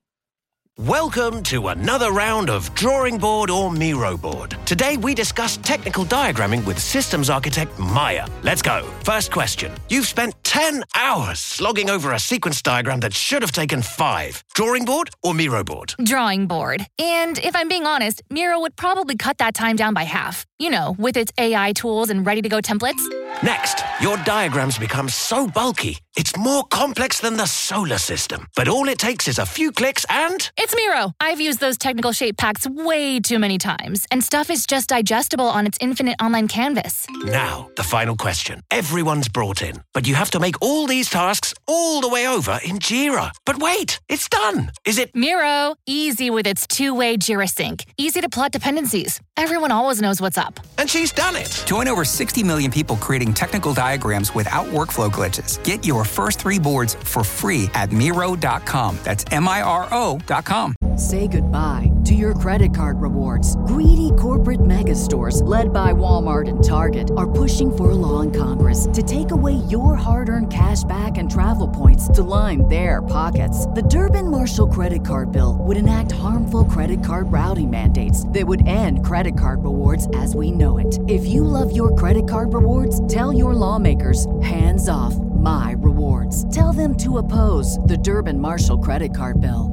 Welcome to another round of Drawing Board or Miro Board. Today we discuss technical diagramming with systems architect Maya. Let's go. First question. You've spent ten hours slogging over a sequence diagram that should have taken five. Drawing board or Miro board? Drawing board. And if I'm being honest, Miro would probably cut that time down by half. You know, with its A I tools and ready-to-go templates. Next, your diagrams become so bulky, it's more complex than the solar system. But all it takes is a few clicks and... It's Miro. I've used those technical shape packs way too many times, and stuff is just digestible on its infinite online canvas. Now, the final question. Everyone's brought in, but you have to make all these tasks all the way over in Jira. But wait, it's done. Is it... Miro, easy with its two-way Jira sync. Easy to plot dependencies. Everyone always knows what's up. And she's done it. Join over sixty million people creating technical diagrams without workflow glitches. Get your first three boards for free at Miro dot com. That's M I R O dot com. Say goodbye to your credit card rewards. Greedy corporate mega stores, led by Walmart and Target, are pushing for a law in Congress to take away your hard-earned cash back and travel points to line their pockets. The Durbin-Marshall credit card bill would enact harmful credit card routing mandates that would end credit card rewards as we know it. If you love your credit card rewards, tell your lawmakers, hands off my rewards. Tell them to oppose the Durbin-Marshall credit card bill.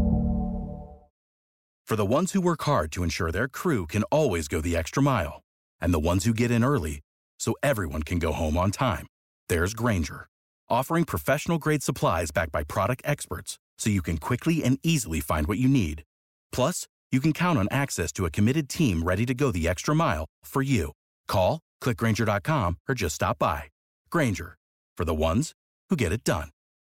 For the ones who work hard to ensure their crew can always go the extra mile, and the ones who get in early so everyone can go home on time, there's Grainger, offering professional-grade supplies backed by product experts so you can quickly and easily find what you need. Plus, you can count on access to a committed team ready to go the extra mile for you. Call, click Grainger dot com, or just stop by. Grainger, for the ones who get it done.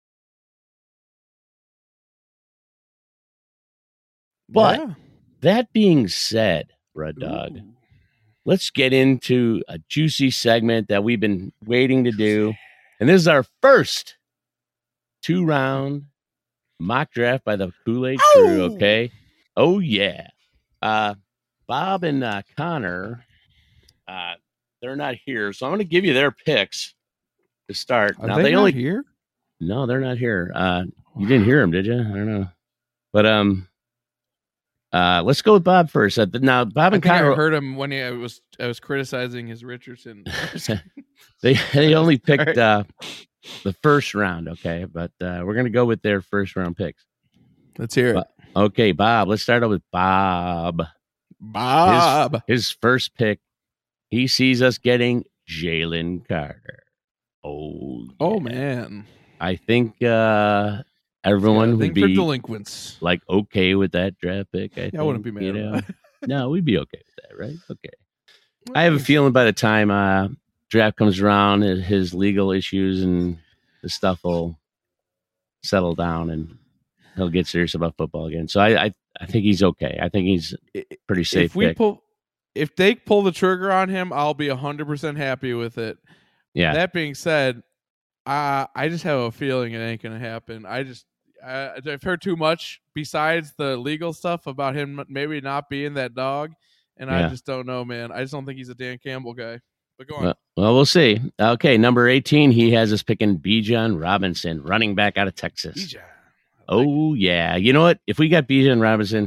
But Yeah. that being said, Red Dog, Ooh. let's get into a juicy segment that we've been waiting to do. And this is our first two round mock draft by the Kool-Aid crew. Oh! Okay. Oh, yeah. Uh, Bob and uh, Connor, uh, they're not here. So I'm going to give you their picks to start. Are now, they, they not only, here? no, they're not here. Uh, you didn't hear them, did you? I don't know. But, um, Uh, let's go with Bob first. Uh, now, Bob I and think I Connor, heard him when he, I was I was criticizing his Richardson. they they only picked Right. uh, the first round, okay? But uh, we're gonna go with their first round picks. Let's hear it, But- Okay, Bob. Let's start out with Bob. Bob. His first pick. He sees us getting Jalen Carter. Oh, Oh yeah. man, I think uh, everyone yeah, would thing for be delinquents. like okay with that draft pick. I, Yeah, think, I wouldn't be mad you about know? it. No, we'd be okay with that, right? Okay. I have a feeling by the time uh, draft comes around, his legal issues and the stuff will settle down and he'll get serious about football again. So I, I, I think he's okay. I think he's pretty safe. If we pick. pull, if they pull the trigger on him, I'll be a hundred percent happy with it. Yeah. That being said, uh, I just have a feeling it ain't gonna happen. I just I, I've heard too much besides the legal stuff about him maybe not being that dog, and Yeah. I just don't know, man. I just don't think he's a Dan Campbell guy. But go on. Well, well, we'll see. Okay, number eighteen, he has us picking Bijan Robinson, running back out of Texas. Bijan. Oh, yeah. You know what? If we got Bijan Robinson,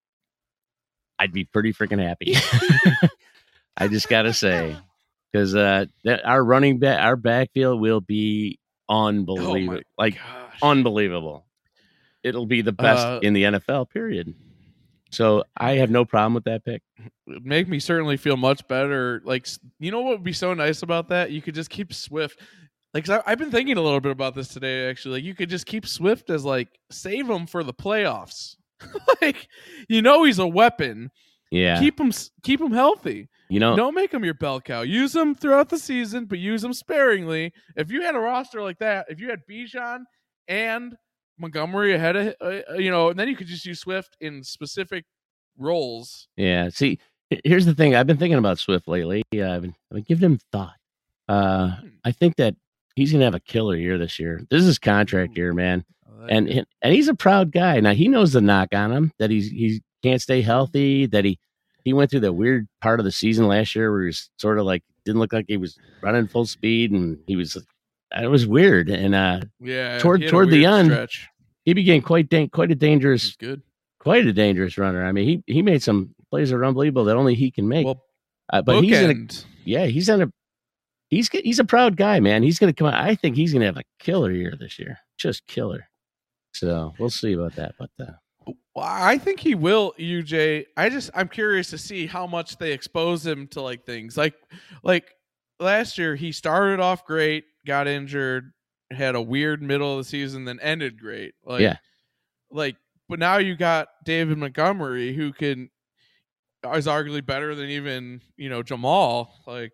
I'd be pretty freaking happy. I just got to say, because uh, that our running back, our backfield will be unbelievable. Oh like, gosh. unbelievable. It'll be the best Uh, in the N F L, period. So I have no problem with that pick. It'd make me certainly feel much better. Like, you know what would be so nice about that? You could just keep Swift. Like, 'cause I, I've been thinking a little bit about this today, actually. Like, you could just keep Swift as, like, save him for the playoffs. Like, you know he's a weapon. Yeah. Keep him keep him healthy. you know, Don't make him your bell cow. Use him throughout the season, but use him sparingly. If you had a roster like that, if you had Bijan and Montgomery ahead of, uh, you know, and then you could just use Swift in specific roles. yeah. See, h- here's the thing. I've been thinking about Swift lately. Uh, I've been, I've been giving him thought. Uh, I think that he's going to have a killer year this year. This is his contract year, man. And and and he's a proud guy. Now he knows the knock on him that he's he can't stay healthy. That he he went through the weird part of the season last year where he was sort of like didn't look like he was running full speed, and he was it was weird. And uh, Yeah, toward he had a toward the weird end, stretch. he became quite da- quite a He's dangerous good. quite a dangerous runner. I mean, he he made some plays that are unbelievable that only he can make. Well, uh, but he's in a bookend. yeah he's in a he's he's a proud guy, man. He's going to come out. I think he's going to have a killer year this year, just killer. So we'll see about that. But uh, Well, I think he will, U J. I just I'm curious to see how much they expose him to like things like like last year he started off great, got injured, had a weird middle of the season, then ended great. Like Yeah. like but now you got David Montgomery who can is arguably better than even, you know, Jamal. Like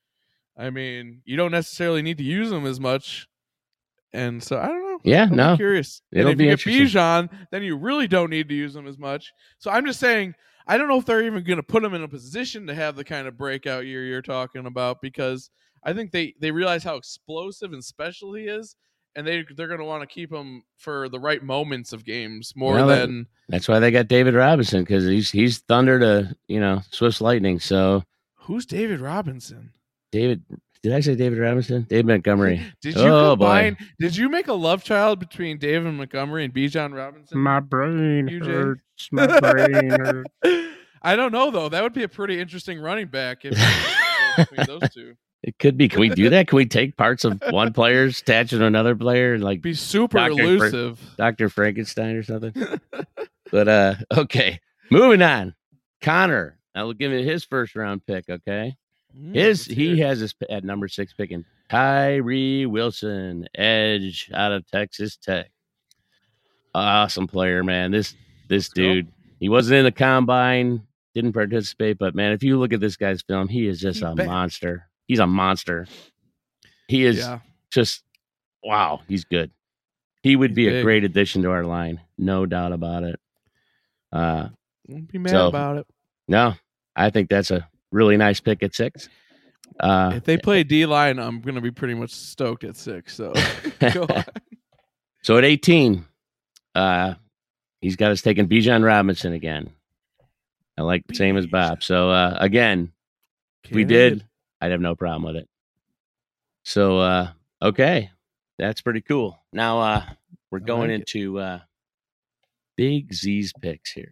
I mean, you don't necessarily need to use him as much. And so I don't know. Yeah, I'm no. curious. It'll and if be you get interesting. Bijan, then you really don't need to use him as much. So I'm just saying, I don't know if they're even going to put him in a position to have the kind of breakout year you're talking about, because I think they they realize how explosive and special he is, and they they're going to want to keep him for the right moments of games more Well, that- than that's why they got David Robinson, because he's he's thunder to you know Swift's lightning. So who's David Robinson. David, did I say David Robinson? David Montgomery. Did you Oh, combine? boy. Did you make a love child between David Montgomery and Bijan Robinson? My brain U J? hurts. My brain hurts. I don't know though. That would be a pretty interesting running back if you go between those two. It could be. Can we do that? Can we take parts of one player, attach it to another player, and like Be super Doctor Fra- elusive. Doctor Frankenstein or something? But uh, okay, moving on. Connor, I will give him his first round pick. Okay, Mm, his let's hear he it. has his at number six picking Tyree Wilson, edge out of Texas Tech. Awesome player, man. This this go. dude, he wasn't in the combine, didn't participate, but man, if you look at this guy's film, he is just He a bad. monster. He's a monster. He is Yeah, just wow. He's good. He would He's be a big. great addition to our line, no doubt about it. Uh, won't be mad So- about it. no, I think that's a really nice pick at six. Uh, If they play D line, I'm gonna be pretty much stoked at six. So go on. So at eighteen, uh, he's got us taking Bijan Robinson again. I like same as Bob. So uh, again, if we did, I'd have no problem with it. So uh, okay, that's pretty cool. Now uh, we're I going like it. into uh, Big Z's picks here.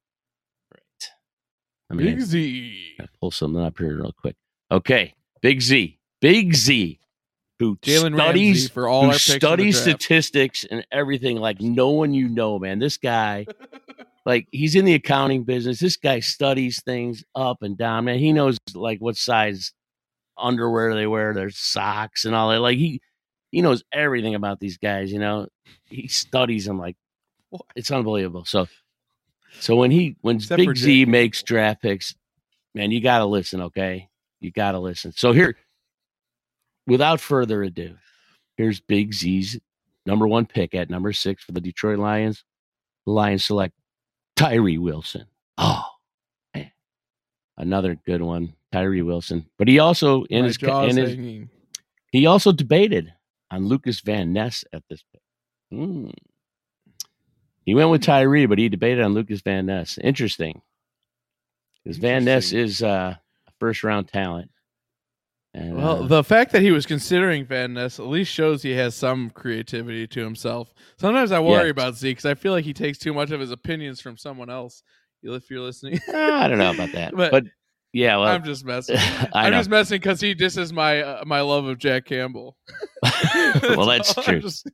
Right. I mean, Big Z. I pull something up here real quick. Okay, Big Z, Big Z, who Jalen Ramsey studies for all who our picks in the studies draft. statistics and everything like no one you know, man. This guy, like he's in the accounting business. This guy studies things up and down, man. He knows like what size underwear they wear, their socks and all that. Like he he knows everything about these guys, you know. He studies them like it's unbelievable. So so when he when Except for Big Z Jake. makes draft picks, man, you gotta listen, okay? You gotta listen. So here, without further ado, here's Big Z's number one pick at number six for the Detroit Lions. The Lions select Tyree Wilson. Oh, man. Another good one, Tyree Wilson. But he also in My his, jaw's in his hanging. he also debated on Lucas Van Ness at this pick. Mm. He went with Tyree, but he debated on Lucas Van Ness. Interesting. Because Van Ness is uh, a first round talent. And, Well, uh, the fact that he was considering Van Ness at least shows he has some creativity to himself. Sometimes I worry Yes. about Zeke because I feel like he takes too much of his opinions from someone else. If you're listening, I don't know about that, But- but, yeah, well, I'm just messing. I I'm know. just messing because he disses my uh, my love of Jack Campbell. Well, that's all. true. I'm just-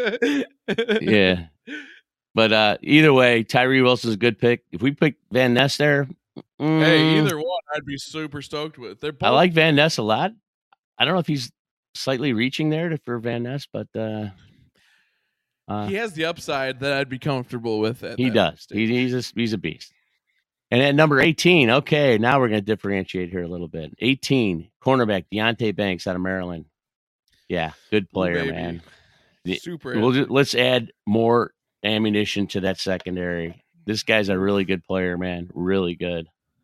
Yeah. But uh, either way, Tyree Wilson's a good pick. If we pick Van Ness there, Hey, mm, either one, I'd be super stoked with. They're both I like Van Ness a lot. I don't know if he's slightly reaching there to, for Van Ness, but uh, uh, he has the upside that I'd be comfortable with. At he that does. stage. He, he's a, he's a beast. And at number eighteen, okay, now we're going to differentiate here a little bit. eighteen, cornerback Deontay Banks out of Maryland. Yeah, good player, baby. man. The- Super. We'll just, let's add more ammunition to that secondary. This guy's a really good player, man. Really good.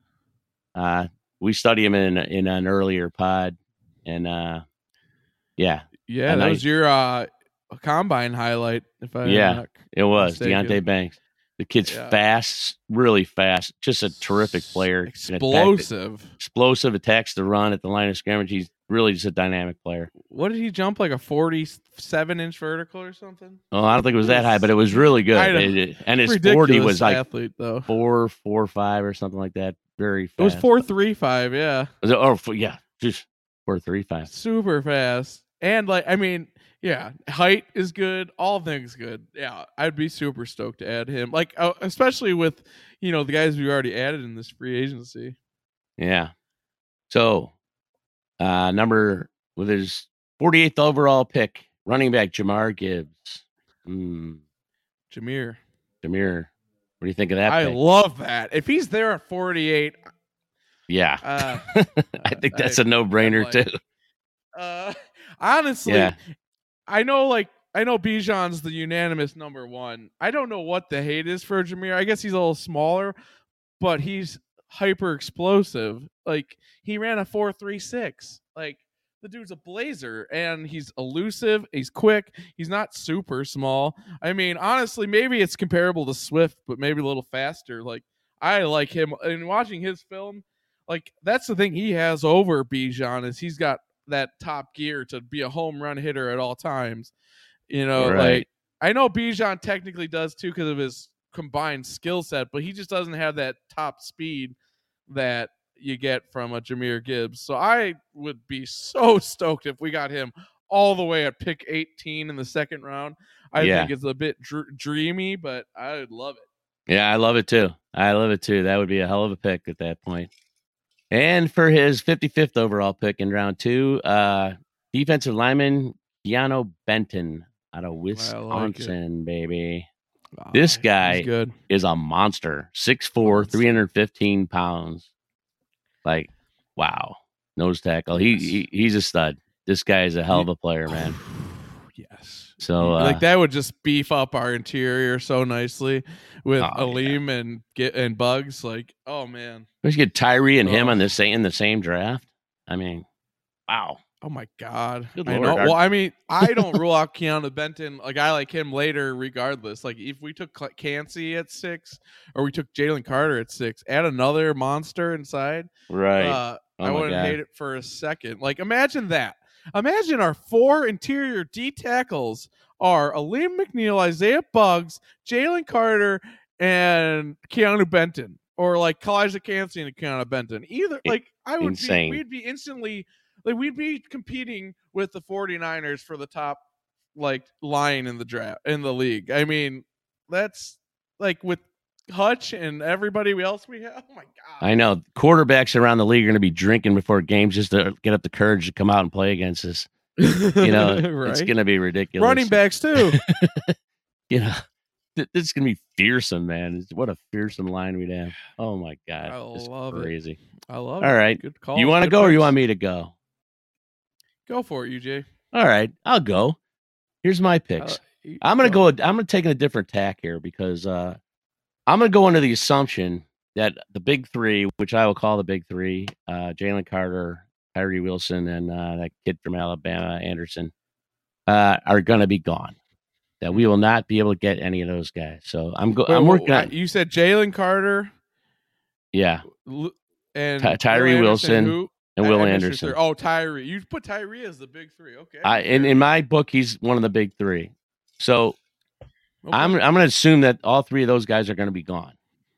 Uh, we studied him in in an earlier pod, and uh, yeah, yeah, and that I- was your uh, combine highlight. If I am Yeah, not it was mistaken. Deontay Banks. The kid's Yeah. fast, really fast. Just a terrific player. Can attack the- explosive. explosive, attacks the run at the line of scrimmage. He's really just a dynamic player. What did he jump like a forty-seven inch vertical or something? Oh, I don't think it was that high, but it was really good. I know. It- it- and his Ridiculous forty was like athlete though. four, four, five, or something like that. Very fast. It was four three five. Yeah, Was it- oh, four- yeah, just four, three, five. super fast. And like, I mean, yeah, height is good. All things good. Yeah, I'd be super stoked to add him. Like, uh, especially with you know the guys we already added in this free agency. Yeah. So, uh, number with his forty-eighth overall pick, running back Jamar Gibbs. Mm, Jameer, Jameer, what do you think of that? I pick? love that. If he's there at forty-eight, yeah, uh, I think I- that's a no-brainer I'm like- too. uh, honestly, Yeah. I know, like, I know Bijan's the unanimous number one. I don't know what the hate is for Jameer. I guess he's a little smaller, but he's hyper explosive. Like, he ran a four three six. Like, the dude's a blazer, and he's elusive. He's quick. He's not super small. I mean, honestly, maybe it's comparable to Swift, but maybe a little faster. Like, I like him. And watching his film, like, that's the thing he has over Bijan is he's got that top gear to be a home run hitter at all times. You know, Right. like, I know Bijan technically does too because of his combined skill set, but he just doesn't have that top speed that you get from a Jameer Gibbs. So I would be so stoked if we got him all the way at pick eighteen in the second round. I Yeah. think it's a bit dr- dreamy, but I would love it. Yeah, I love it too. I love it too. That would be a hell of a pick at that point. And for his fifty-fifth overall pick in round two, uh, defensive lineman Keanu Benton out of Wisconsin, baby. This Ah, guy he's good. is a monster. six foot four, three hundred fifteen pounds. Like, wow. Nose tackle. He, Yes. he He's a stud. This guy is a hell of a player, man. Yes. So, uh, like that would just beef up our interior so nicely with Oh, Aleem and get and Bugs. Like, oh man. let's get Tyree and him Oh. on the same in the same draft. I mean, wow. Oh my god. Good I Lord, know. our- Well, I mean, I don't rule out Keanu Benton. Like, I like him later, regardless. Like, if we took Cl- Cansey at six, or we took Jalen Carter at six, add another monster inside. Right. Uh, Oh I my wouldn't God. hate it for a second. Like, imagine that. Imagine our four interior D tackles are Aleem McNeil, Isaiah Bugs, Jalen Carter, and Keanu Benton, or like Kalijah Cansey and Keanu Benton. Either like I would Insane. be, we'd be instantly like we'd be competing with the 49ers for the top like line in the draft in the league. I mean, that's like with Hutch and everybody else we have. Oh my god. I know quarterbacks around the league are going to be drinking before games just to get up the courage to come out and play against us. You know, it's Right? going to be ridiculous. Running backs too. You know, th- this is going to be fearsome, man. It's- What a fearsome line we'd have. Oh my God. I It's love it. crazy. I love All it. right. Good call. You want to Good go or you picks. want me to go? Go for it, U J. All right. I'll go. Here's my picks. Uh, I'm gonna go. I'm gonna take a different tack here because uh, I'm gonna go under the assumption that the big three, which I will call the big three, uh, Jalen Carter, Tyree Wilson, and uh, that kid from Alabama, Anderson, uh, are gonna be gone. That we will not be able to get any of those guys. So I'm go. Wait, I'm working wait, on. You said Jalen Carter, Yeah, and Ty- Tyree Will Wilson Anderson, who? and Will I- I missed your Anderson. third. Oh, Tyree. You put Tyree as the big three. Okay. I, in in my book, he's one of the big three. So Okay. I'm I'm going to assume that all three of those guys are going to be gone,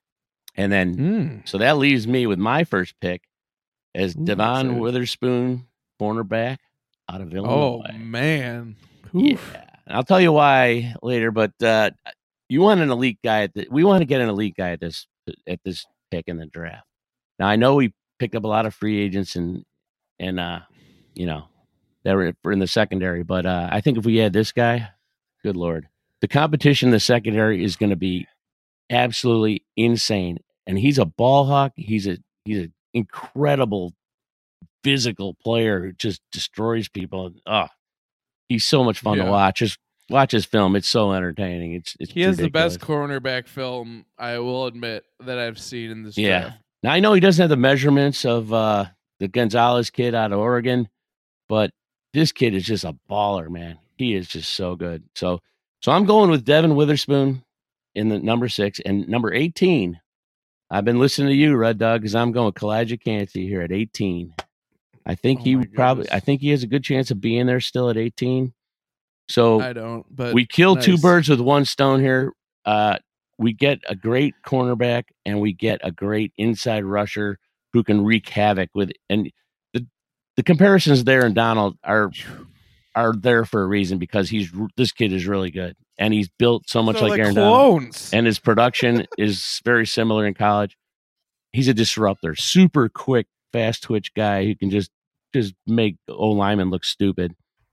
and then Mm. so that leaves me with my first pick as Ooh, Devon excited. Witherspoon, cornerback out of Oh Illinois. man. Yeah, Oof. and I'll tell you why later. But uh, you want an elite guy at the, we want to get an elite guy at this at this pick in the draft. Now I know we picked up a lot of free agents and and uh, you know that were in the secondary, but uh, I think if we had this guy, good Lord, the competition in the secondary is going to be absolutely insane. And he's a ball hawk. He's a he's an incredible physical player who just destroys people. Oh, he's so much fun Yeah. to watch. Just watch his film. It's so entertaining. It's, it's He has ridiculous. the best cornerback film, I will admit, that I've seen in this Yeah. draft. Now I know he doesn't have the measurements of uh, the Gonzalez kid out of Oregon, but this kid is just a baller, man. He is just so good. So, so I'm going with Devon Witherspoon in the number six and number eighteen. I've been listening to you, Red Dog, because I'm going with Kalijah Cansey here at eighteen. I think Oh he my would probably. goodness. I think he has a good chance of being there still at eighteen. So I don't, but we kill two nice. birds with one stone here. Uh, we get a great cornerback and we get a great inside rusher who can wreak havoc with. And the the comparisons there and Donald are are there for a reason because he's this kid is really good and he's built so much They're like, like Aaron Donald, clones. and his production is very similar in college. He's a disruptor, super quick, fast twitch guy who can just just make O linemen look stupid.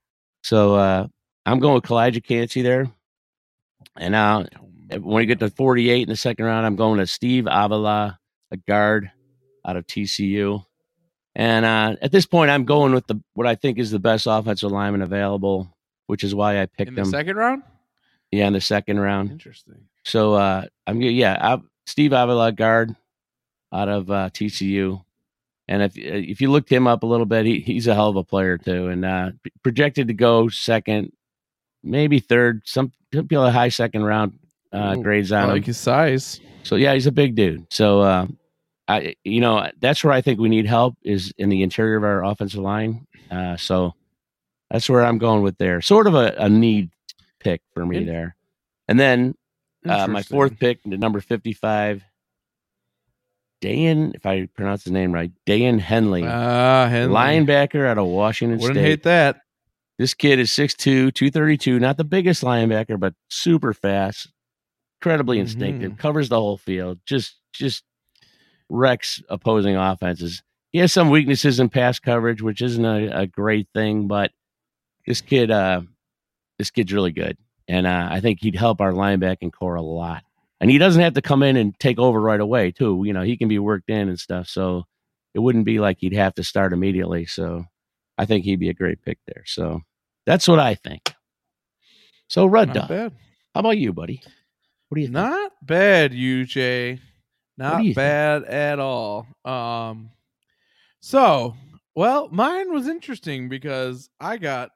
So uh, I'm going with Kalijah Cansey there. And now when you get to forty-eight in the second round, I'm going to Steve Avila, a guard out of T C U. And uh, at this point, I'm going with the what I think is the best offensive lineman available, which is why I picked in the him. second round. Yeah, in the second round. Interesting. So uh, I'm gonna yeah, I, Steve Avila, guard out of uh, T C U. And if if you looked him up a little bit, he he's a hell of a player too, and uh, projected to go second, maybe third. Some people a high second round uh, Ooh, grades I on like him. his size. So yeah, he's a big dude. So uh, I you know that's where I think we need help is in the interior of our offensive line. Uh, so that's where I'm going with there. Sort of a, a need pick for me In- there. And then uh, my Interesting. fourth pick, the number fifty-five. Dayan, if I pronounce his name right, Dayan Henley, Ah, Henley. linebacker out of Washington Wouldn't State. hate that. This kid is six two, two thirty-two, not the biggest linebacker, but super fast, incredibly instinctive, Mhm. covers the whole field, just just wrecks opposing offenses. He has some weaknesses in pass coverage, which isn't a, a great thing, but this kid, uh, this kid's really good, and uh, I think he'd help our linebacking core a lot. And he doesn't have to come in and take over right away, too. You know, he can be worked in and stuff, so it wouldn't be like he'd have to start immediately. So I think he'd be a great pick there. So that's what I think. So Red Not Dog, bad. how about you, buddy? What do you think? Not bad, U J. Not you think? bad at all. Um, so well, mine was interesting because I got.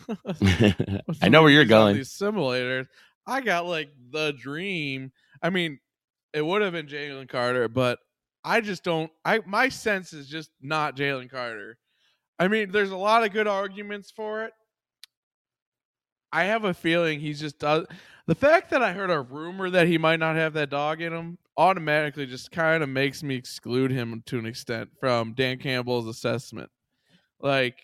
I know where you're on going. These simulators, I got like the dream. I mean, it would have been Jalen Carter, but I just don't. I my sense is just not Jalen Carter. I mean, there's a lot of good arguments for it. I have a feeling he's just does. The fact that I heard a rumor that he might not have that dog in him automatically just kind of makes me exclude him to an extent from Dan Campbell's assessment. Like,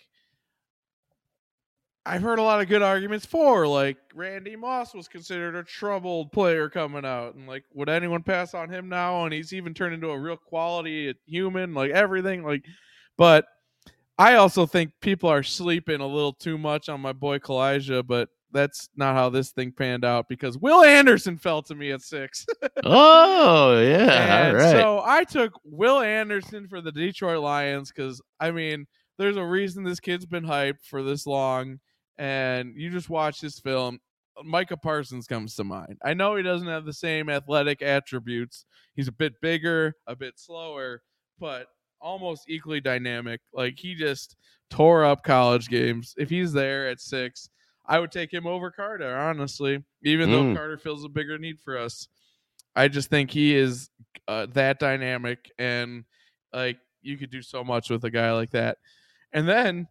I've heard a lot of good arguments for, like, Randy Moss was considered a troubled player coming out. And, like, would anyone pass on him now? And he's even turned into a real quality human, like, everything. Like, but I also think people are sleeping a little too much on my boy Kalijah, but that's not how this thing panned out because Will Anderson fell to me at six. Oh, yeah. And All right. so I took Will Anderson for the Detroit Lions because, I mean, there's a reason this kid's been hyped for this long. And you just watch this film. Micah Parsons comes to mind. I know he doesn't have the same athletic attributes. He's a bit bigger, a bit slower, but almost equally dynamic. Like, he just tore up college games. If he's there at six, I would take him over Carter, honestly, even mm. though Carter feels a bigger need for us. I just think he is uh, that dynamic, and like you could do so much with a guy like that. And then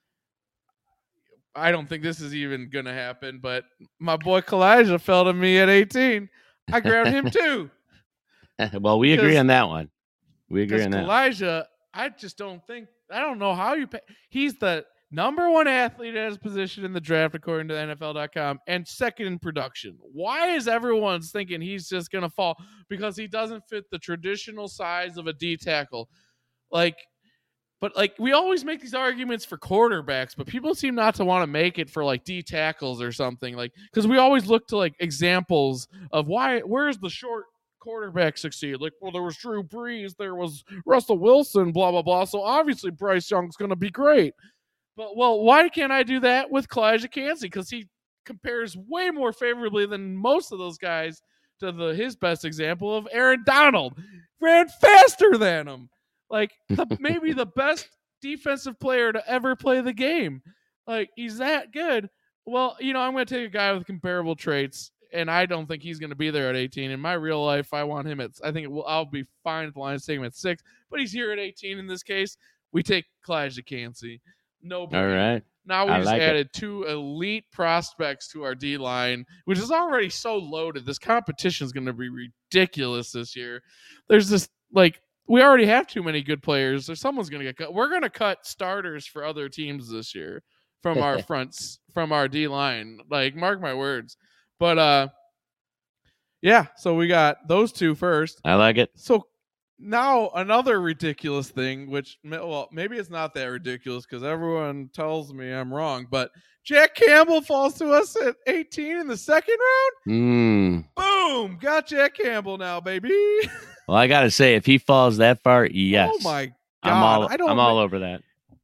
I don't think this is even going to happen, but my boy Kalijah fell to me at eighteen. I grabbed him too. Well, we agree on that one. We agree on that. Kalijah, I just don't think, I don't know how you pay. He's the number one athlete at his position in the draft, according to N F L dot com, and second in production. Why is everyone thinking he's just going to fall? Because he doesn't fit the traditional size of a D tackle. Like, but like we always make these arguments for quarterbacks, but people seem not to want to make it for like D tackles or something. Like, because we always look to like examples of why, where's the short quarterback succeed? Like, well, there was Drew Brees, there was Russell Wilson, blah, blah, blah. So obviously Bryce Young's going to be great. But, well, why can't I do that with Kalijah Kancey? Because he compares way more favorably than most of those guys to the his best example of Aaron Donald. Ran faster than him. Like, the, maybe the best defensive player to ever play the game. Like, he's that good. Well, you know, I'm going to take a guy with comparable traits, and I don't think he's going to be there at eighteen. In my real life, I want him at, I think it will, I'll be fine with the Lions taking him at six, but he's here at eighteen in this case. We take Kalijah Kancey. No brainer. All right. Now we I just like added it. two elite prospects to our D line, which is already so loaded. This competition is going to be ridiculous this year. There's this, like, we already have too many good players. There's someone's going to get cut. We're going to cut starters for other teams this year from our fronts, from our D line. Like, mark my words. But uh, yeah. So we got those two first. I like it. So. Now, another ridiculous thing, which, well, maybe it's not that ridiculous because everyone tells me I'm wrong, but Jack Campbell falls to us at eighteen in the second round. Mm. Boom! Got Jack Campbell now, baby. Well, I got to say, if he falls that far, yes. Oh, my God. I'm all, I don't I'm all over that.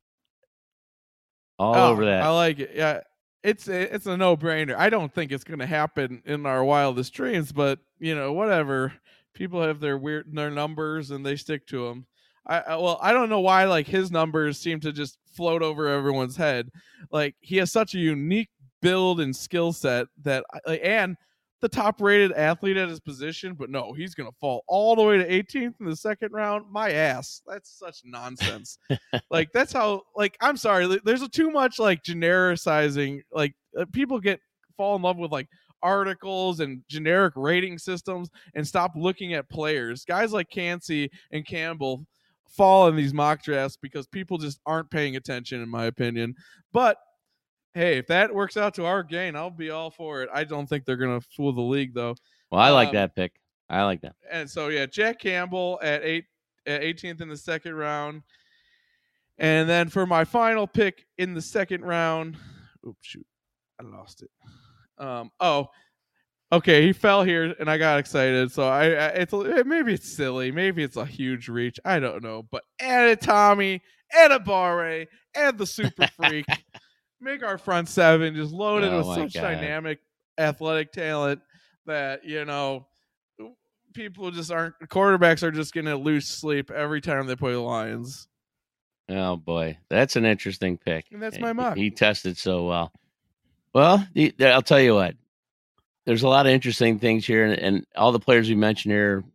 All oh, over that. I like it. Yeah, it's a, it's a no-brainer. I don't think it's going to happen in our wildest dreams, but, you know, whatever. People have their weird their numbers and they stick to them. I, I well, I don't know why like his numbers seem to just float over everyone's head. Like he has such a unique build and skill set that, and the top rated athlete at his position. But no, he's gonna fall all the way to eighteenth in the second round. My ass. That's such nonsense. Like that's how. Like I'm sorry. There's a too much like genericizing. Like uh, people get fall in love with like articles and generic rating systems and stop looking at players. Guys like Kancey and Campbell fall in these mock drafts because people just aren't paying attention, in my opinion. But hey, if that works out to our gain, I'll be all for it. I don't think they're going to fool the league, though. Well, I like um, that pick. I like that. And so, yeah, Jack Campbell at eight at eighteenth in the second round. And then for my final pick in the second round, oops, shoot, I lost it. Um, oh, okay. He fell here, and I got excited. So I, I it's maybe it's silly, maybe it's a huge reach. I don't know. But add a Tommy, add a Barre, add the Super Freak, make our front seven just loaded Oh with my such God. dynamic, athletic talent that you know people just aren't. Quarterbacks are just going to lose sleep every time they play the Lions. Oh boy, that's an interesting pick. And that's my mock. He, he tested so well. Well, the, the, I'll tell you what. There's a lot of interesting things here, and, and all the players we mentioned here.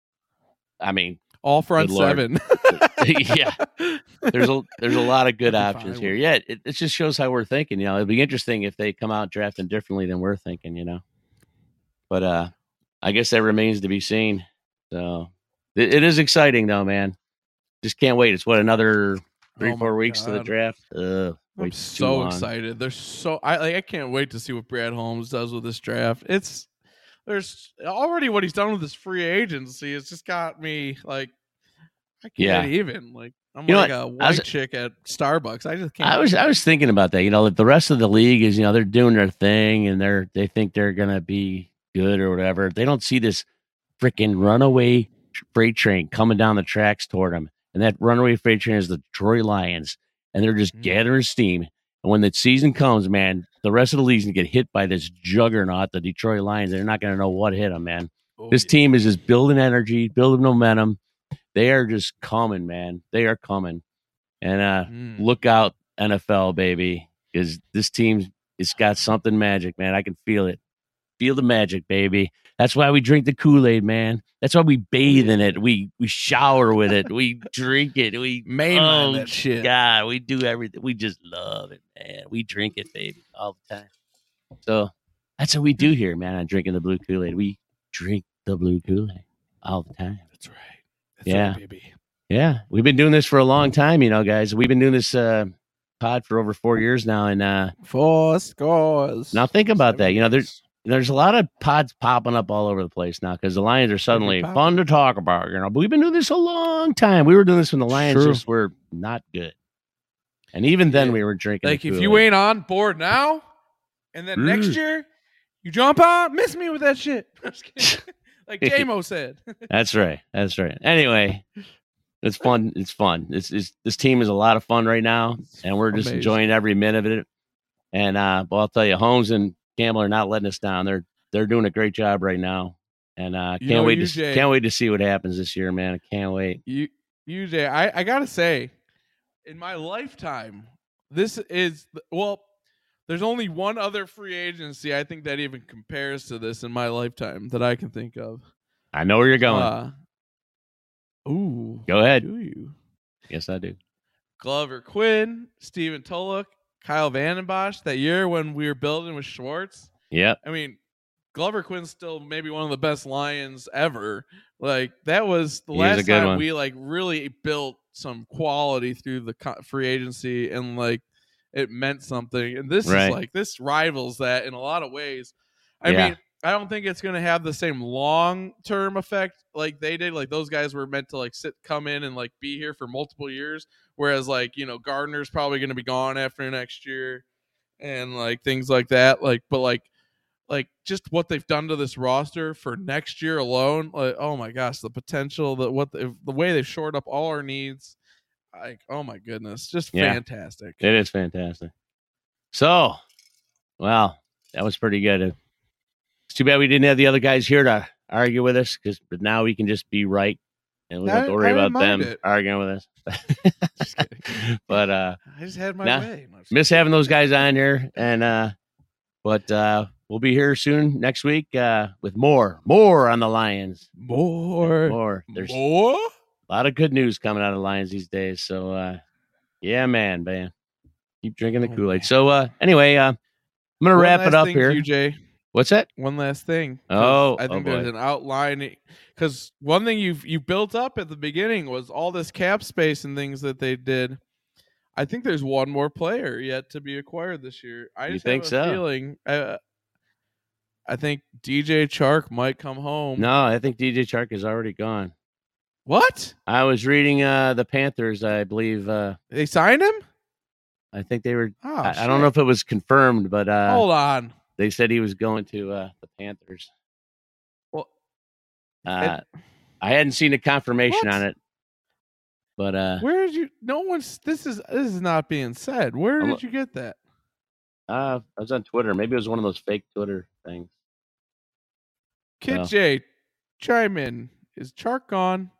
I mean, all front good Lord. seven. Yeah, there's a there's a lot of good That'd be options fine. here. Yeah, it, it just shows how we're thinking. You know, it'd be interesting if they come out drafting differently than we're thinking. You know, but uh, I guess that remains to be seen. So it, it is exciting, though, man. Just can't wait. It's what another three Oh my four weeks to the God. draft. Uh, I'm wait too so long. excited. There's so I like I can't wait to see what Brad Holmes does with this draft. It's there's already what he's done with his free agency. It's just got me like I can't Yeah. even like I'm You know like what? a I white was- chick at Starbucks. I just can't. I was I was thinking about that. You know, the rest of the league is, you know, they're doing their thing and they're they think they're gonna be good or whatever. They don't see this freaking runaway freight train coming down the tracks toward them, and that runaway freight train is the Detroit Lions, and they're just Mhm. gathering steam. And when the season comes, man, the rest of the league's going to get hit by this juggernaut, the Detroit Lions. They're not going to know what hit them, man. Oh, this yeah. team is just building energy, building momentum. They are just coming, man. They are coming. And uh, Mm. look out, N F L, baby, because this team, it's got something magic, man. I can feel it. Feel the magic, baby. That's why we drink the Kool-Aid, man. That's why we bathe in it. We we shower with it. We drink it. We Mainline oh, that shit. God, we do everything. We just love it, man. We drink it, baby, all the time. So that's what we do here, man. On Drinking the Blue Kool-Aid, we drink the blue Kool-Aid all the time. That's right. That's Yeah. right, baby. Yeah, we've been doing this for a long time, you know, guys. We've been doing this uh, pod for over four years now, and uh, Four scores. now think about that. You know, there's Seven there's a lot of pods popping up all over the place now because the Lions are suddenly popping. fun to talk about. You know, but we've been doing this a long time. We were doing this when the Lions True. just were not good, and even then Yeah. we were drinking. Like the if Kool-Aid. you ain't on board now, and then next Mm. year you jump on, miss me with that shit. I'm just kidding. Like J-Mo said. That's right. That's right. Anyway, it's fun. It's fun. It's, it's this team is a lot of fun right now, and we're just Amazing. enjoying every minute of it. And uh, well, I'll tell you, Holmes and Campbell are not letting us down. They're they're doing a great job right now, and uh, You can't know, wait to U J can't wait to see what happens this year, man. I can't wait. You, U J, I, I gotta say, in my lifetime, this is well. There's only one other free agency I think that even compares to this in my lifetime that I can think of. I know where you're going. Uh, ooh, Go ahead. do you? Yes, I do. Glover Quinn, Steven Tulloch, Kyle Vandenbosch. That year when we were building with Schwartz. Yep. I mean, Glover Quinn's still maybe one of the best Lions ever. Like that was the He is a last good time one. we like really built some quality through the co- free agency, and like it meant something. And this Right. is like this rivals that in a lot of ways. I Yeah. mean, I don't think it's going to have the same long term effect like they did. Like those guys were meant to like sit, come in, and like be here for multiple years. Whereas like you know Gardner's probably going to be gone after next year, and like things like that. Like, but like. Like just what they've done to this roster for next year alone, like oh my gosh, the potential that what the, the way they've shored up all our needs, like oh my goodness, just Yeah. fantastic. It is fantastic. So, well, that was pretty good. It's too bad we didn't have the other guys here to argue with us, because but now we can just be right, and we don't have to I- worry I about didn't mind them it. arguing with us. Just kidding. But uh, I just had my Nah, way. No, just miss having those guys on here, and uh, but uh, we'll be here soon next week uh, with more, more on the Lions. more, More. There's more. a lot of good news coming out of the Lions these days. So, uh, yeah, man, man, keep drinking the Oh, Kool-Aid. man. So, uh, anyway, uh, I'm gonna One wrap it last up thing, here. U J. What's that? One last thing. 'cause Oh, I think oh there's boy. an outline because one thing you've you built up at the beginning was all this cap space and things that they did. I think there's one more player yet to be acquired this year. I You just think have so? a feeling. Uh, I think D J Chark might come home. No, I think D J Chark is already gone. What? I was reading uh, the Panthers. I believe. Uh, They signed him? I think they were. Oh, I, I don't know if it was confirmed, but uh, Hold on. they said he was going to uh, the Panthers. Well, Uh, I hadn't seen a confirmation What? on it, but uh, where did you? No one's. This is this is not being said. Where I'm- did you get that? uh, I was on Twitter. Maybe it was one of those fake Twitter things. Kid No. J, chime in. Is Chark gone?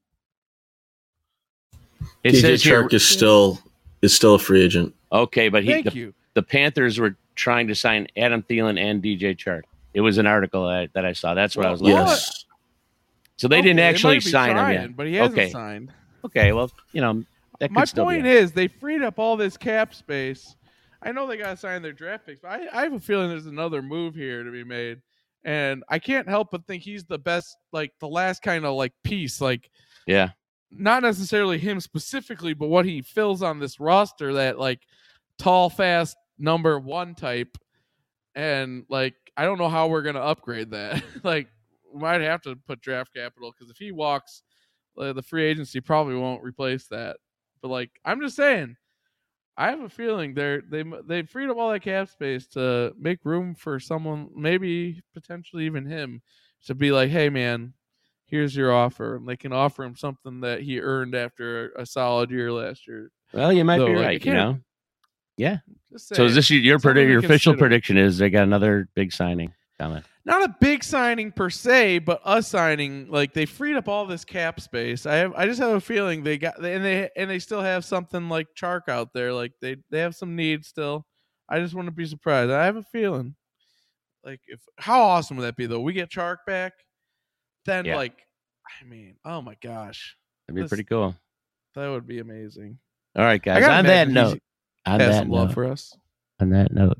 It D J says here, Chark is still is still a free agent. okay, but he, Thank the, you. the Panthers were trying to sign Adam Thielen and D J Chark. It was an article that, that I saw. That's what I was looking Well, at. Yes. So they Okay, didn't actually might be sign trying, him yet. but he hasn't Okay. signed. Okay, well, you know, that could My still point be. is, they freed up all this cap space. I know they got to sign their draft picks, but I, I have a feeling there's another move here to be made. And I can't help but think he's the best, like the last kind of like piece, like Yeah. not necessarily him specifically, but what he fills on this roster, that like tall, fast number one type. And like, I don't know how we're going to upgrade that. Like, we might have to put draft capital, because if he walks, uh, the free agency probably won't replace that. But like, I'm just saying, I have a feeling they're they they freed up all that cap space to make room for someone, maybe potentially even him, to be like, hey man, here's your offer, and they can offer him something that he earned after a solid year last year. Well, you might No, be like, right. you You can't- know, Yeah. Just So is saying. this your your, Something predi- to your official consider. prediction? Is they got another big signing coming? Not a big signing per se, but us signing, like they freed up all this cap space. I have, I just have a feeling they got, and they and they still have something like Chark out there. Like they they have some needs still. I just wouldn't be surprised. I have a feeling, like if how awesome would that be though? We get Chark back, then Yeah. like, I mean, oh my gosh, That'd be This- pretty cool. that would be amazing. All right, I guys. gotta On that imagine note, he's- on Has that some love note, for us. on that note,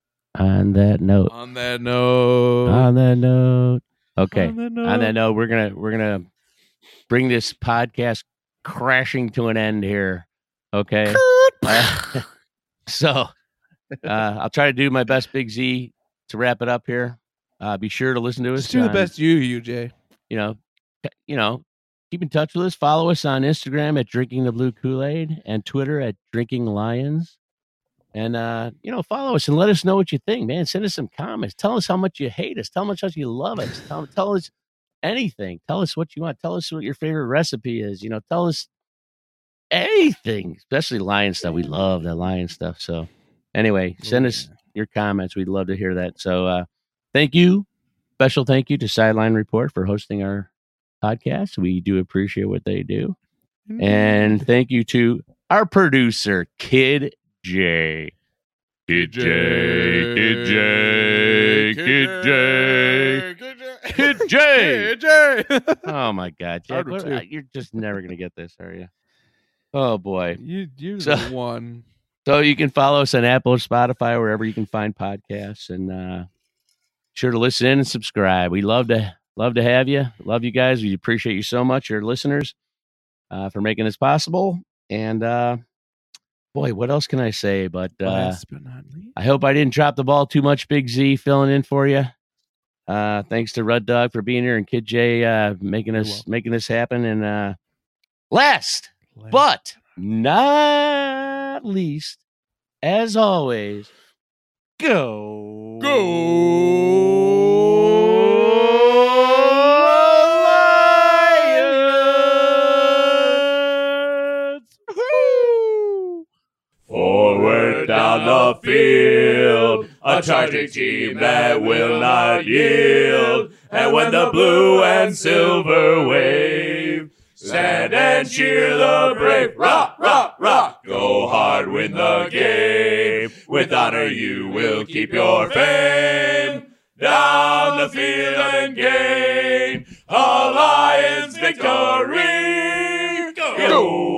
on that note, On that note, on that note. Okay. on that note, On that note, we're gonna we're gonna bring this podcast crashing to an end here. Okay. Uh, so uh, I'll try to do my best, Big Z, to wrap it up here. Uh, be sure to listen to us. just do the on, best you, U J. You know, you know, keep in touch with us. Follow us on Instagram at Drinking the Blue Kool-Aid and Twitter at Drinking Lions. And, uh, you know, follow us and let us know what you think, man. Send us some comments. Tell us how much you hate us. Tell us how much you love us. Tell, tell us anything. Tell us what you want. Tell us what your favorite recipe is. You know, tell us anything, especially lion stuff. We love that lion stuff. So anyway, send us your comments. We'd love to hear that. So uh, thank you. Special thank you to Sideline Report for hosting our podcast. We do appreciate what they do. And thank you to our producer, Kid J. Kid J. Kid J. Kid J. Kid J. Kid J. Oh my God, Jack, Harder what- too. uh, you're just never gonna get this, are you? Oh boy. You, you're So- the one. So you can follow us on Apple, Spotify, wherever you can find podcasts, and uh, sure to listen in and subscribe. We love to love to have you. Love you guys. We appreciate you so much, your listeners, uh, for making this possible. And uh, boy, what else can I say? But uh, Last but not least. I hope I didn't drop the ball too much. Big Z filling in for you. Uh, thanks to Red Dog for being here and Kid J uh, making You're us welcome. making this happen. And uh, last but not least, as always, go Lions! Woo! Forward down the field, a charging team that will not yield. And when the blue and silver wave, stand and cheer the brave. Rock, rock, rock, go hard, win the game. With honor you will keep your fame. Down the field and gain a Lions victory. Go!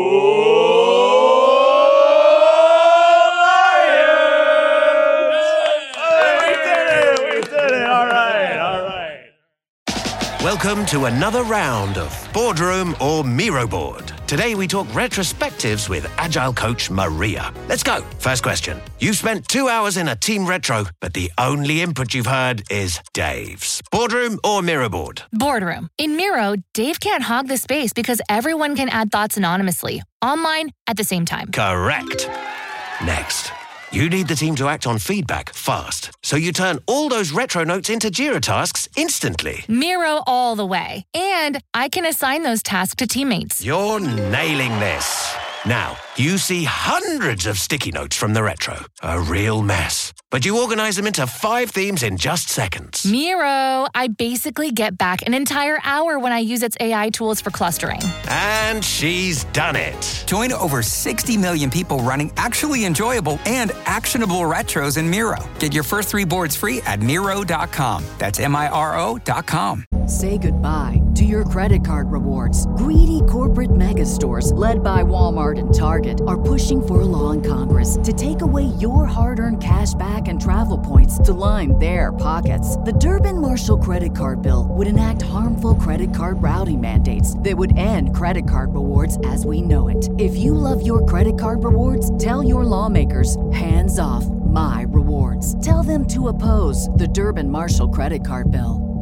Welcome to another round of Boardroom or Miro Board. Today we talk retrospectives with Agile coach Maria. Let's go. First question. You've spent two hours in a team retro, but the only input you've heard is Dave's. Boardroom or Miro Board? Boardroom. In Miro, Dave can't hog the space because everyone can add thoughts anonymously, online, at the same time. Correct. Next. You need the team to act on feedback fast, so you turn all those retro notes into Jira tasks instantly. Miro all the way. And I can assign those tasks to teammates. You're nailing this. Now, you see hundreds of sticky notes from the retro. A real mess. But you organize them into five themes in just seconds. Miro, I basically get back an entire hour when I use its A I tools for clustering. And she's done it. Join over sixty million people running actually enjoyable and actionable retros in Miro. Get your first three boards free at Miro dot com. That's M I R O dot com. Say goodbye to your credit card rewards. Greedy corporate mega stores, led by Walmart and Target, are pushing for a law in Congress to take away your hard-earned cash back and travel points to line their pockets. The Durbin-Marshall credit card bill would enact harmful credit card routing mandates that would end credit card rewards as we know it. If you love your credit card rewards, tell your lawmakers, hands off my rewards. Tell them to oppose the Durbin-Marshall credit card bill.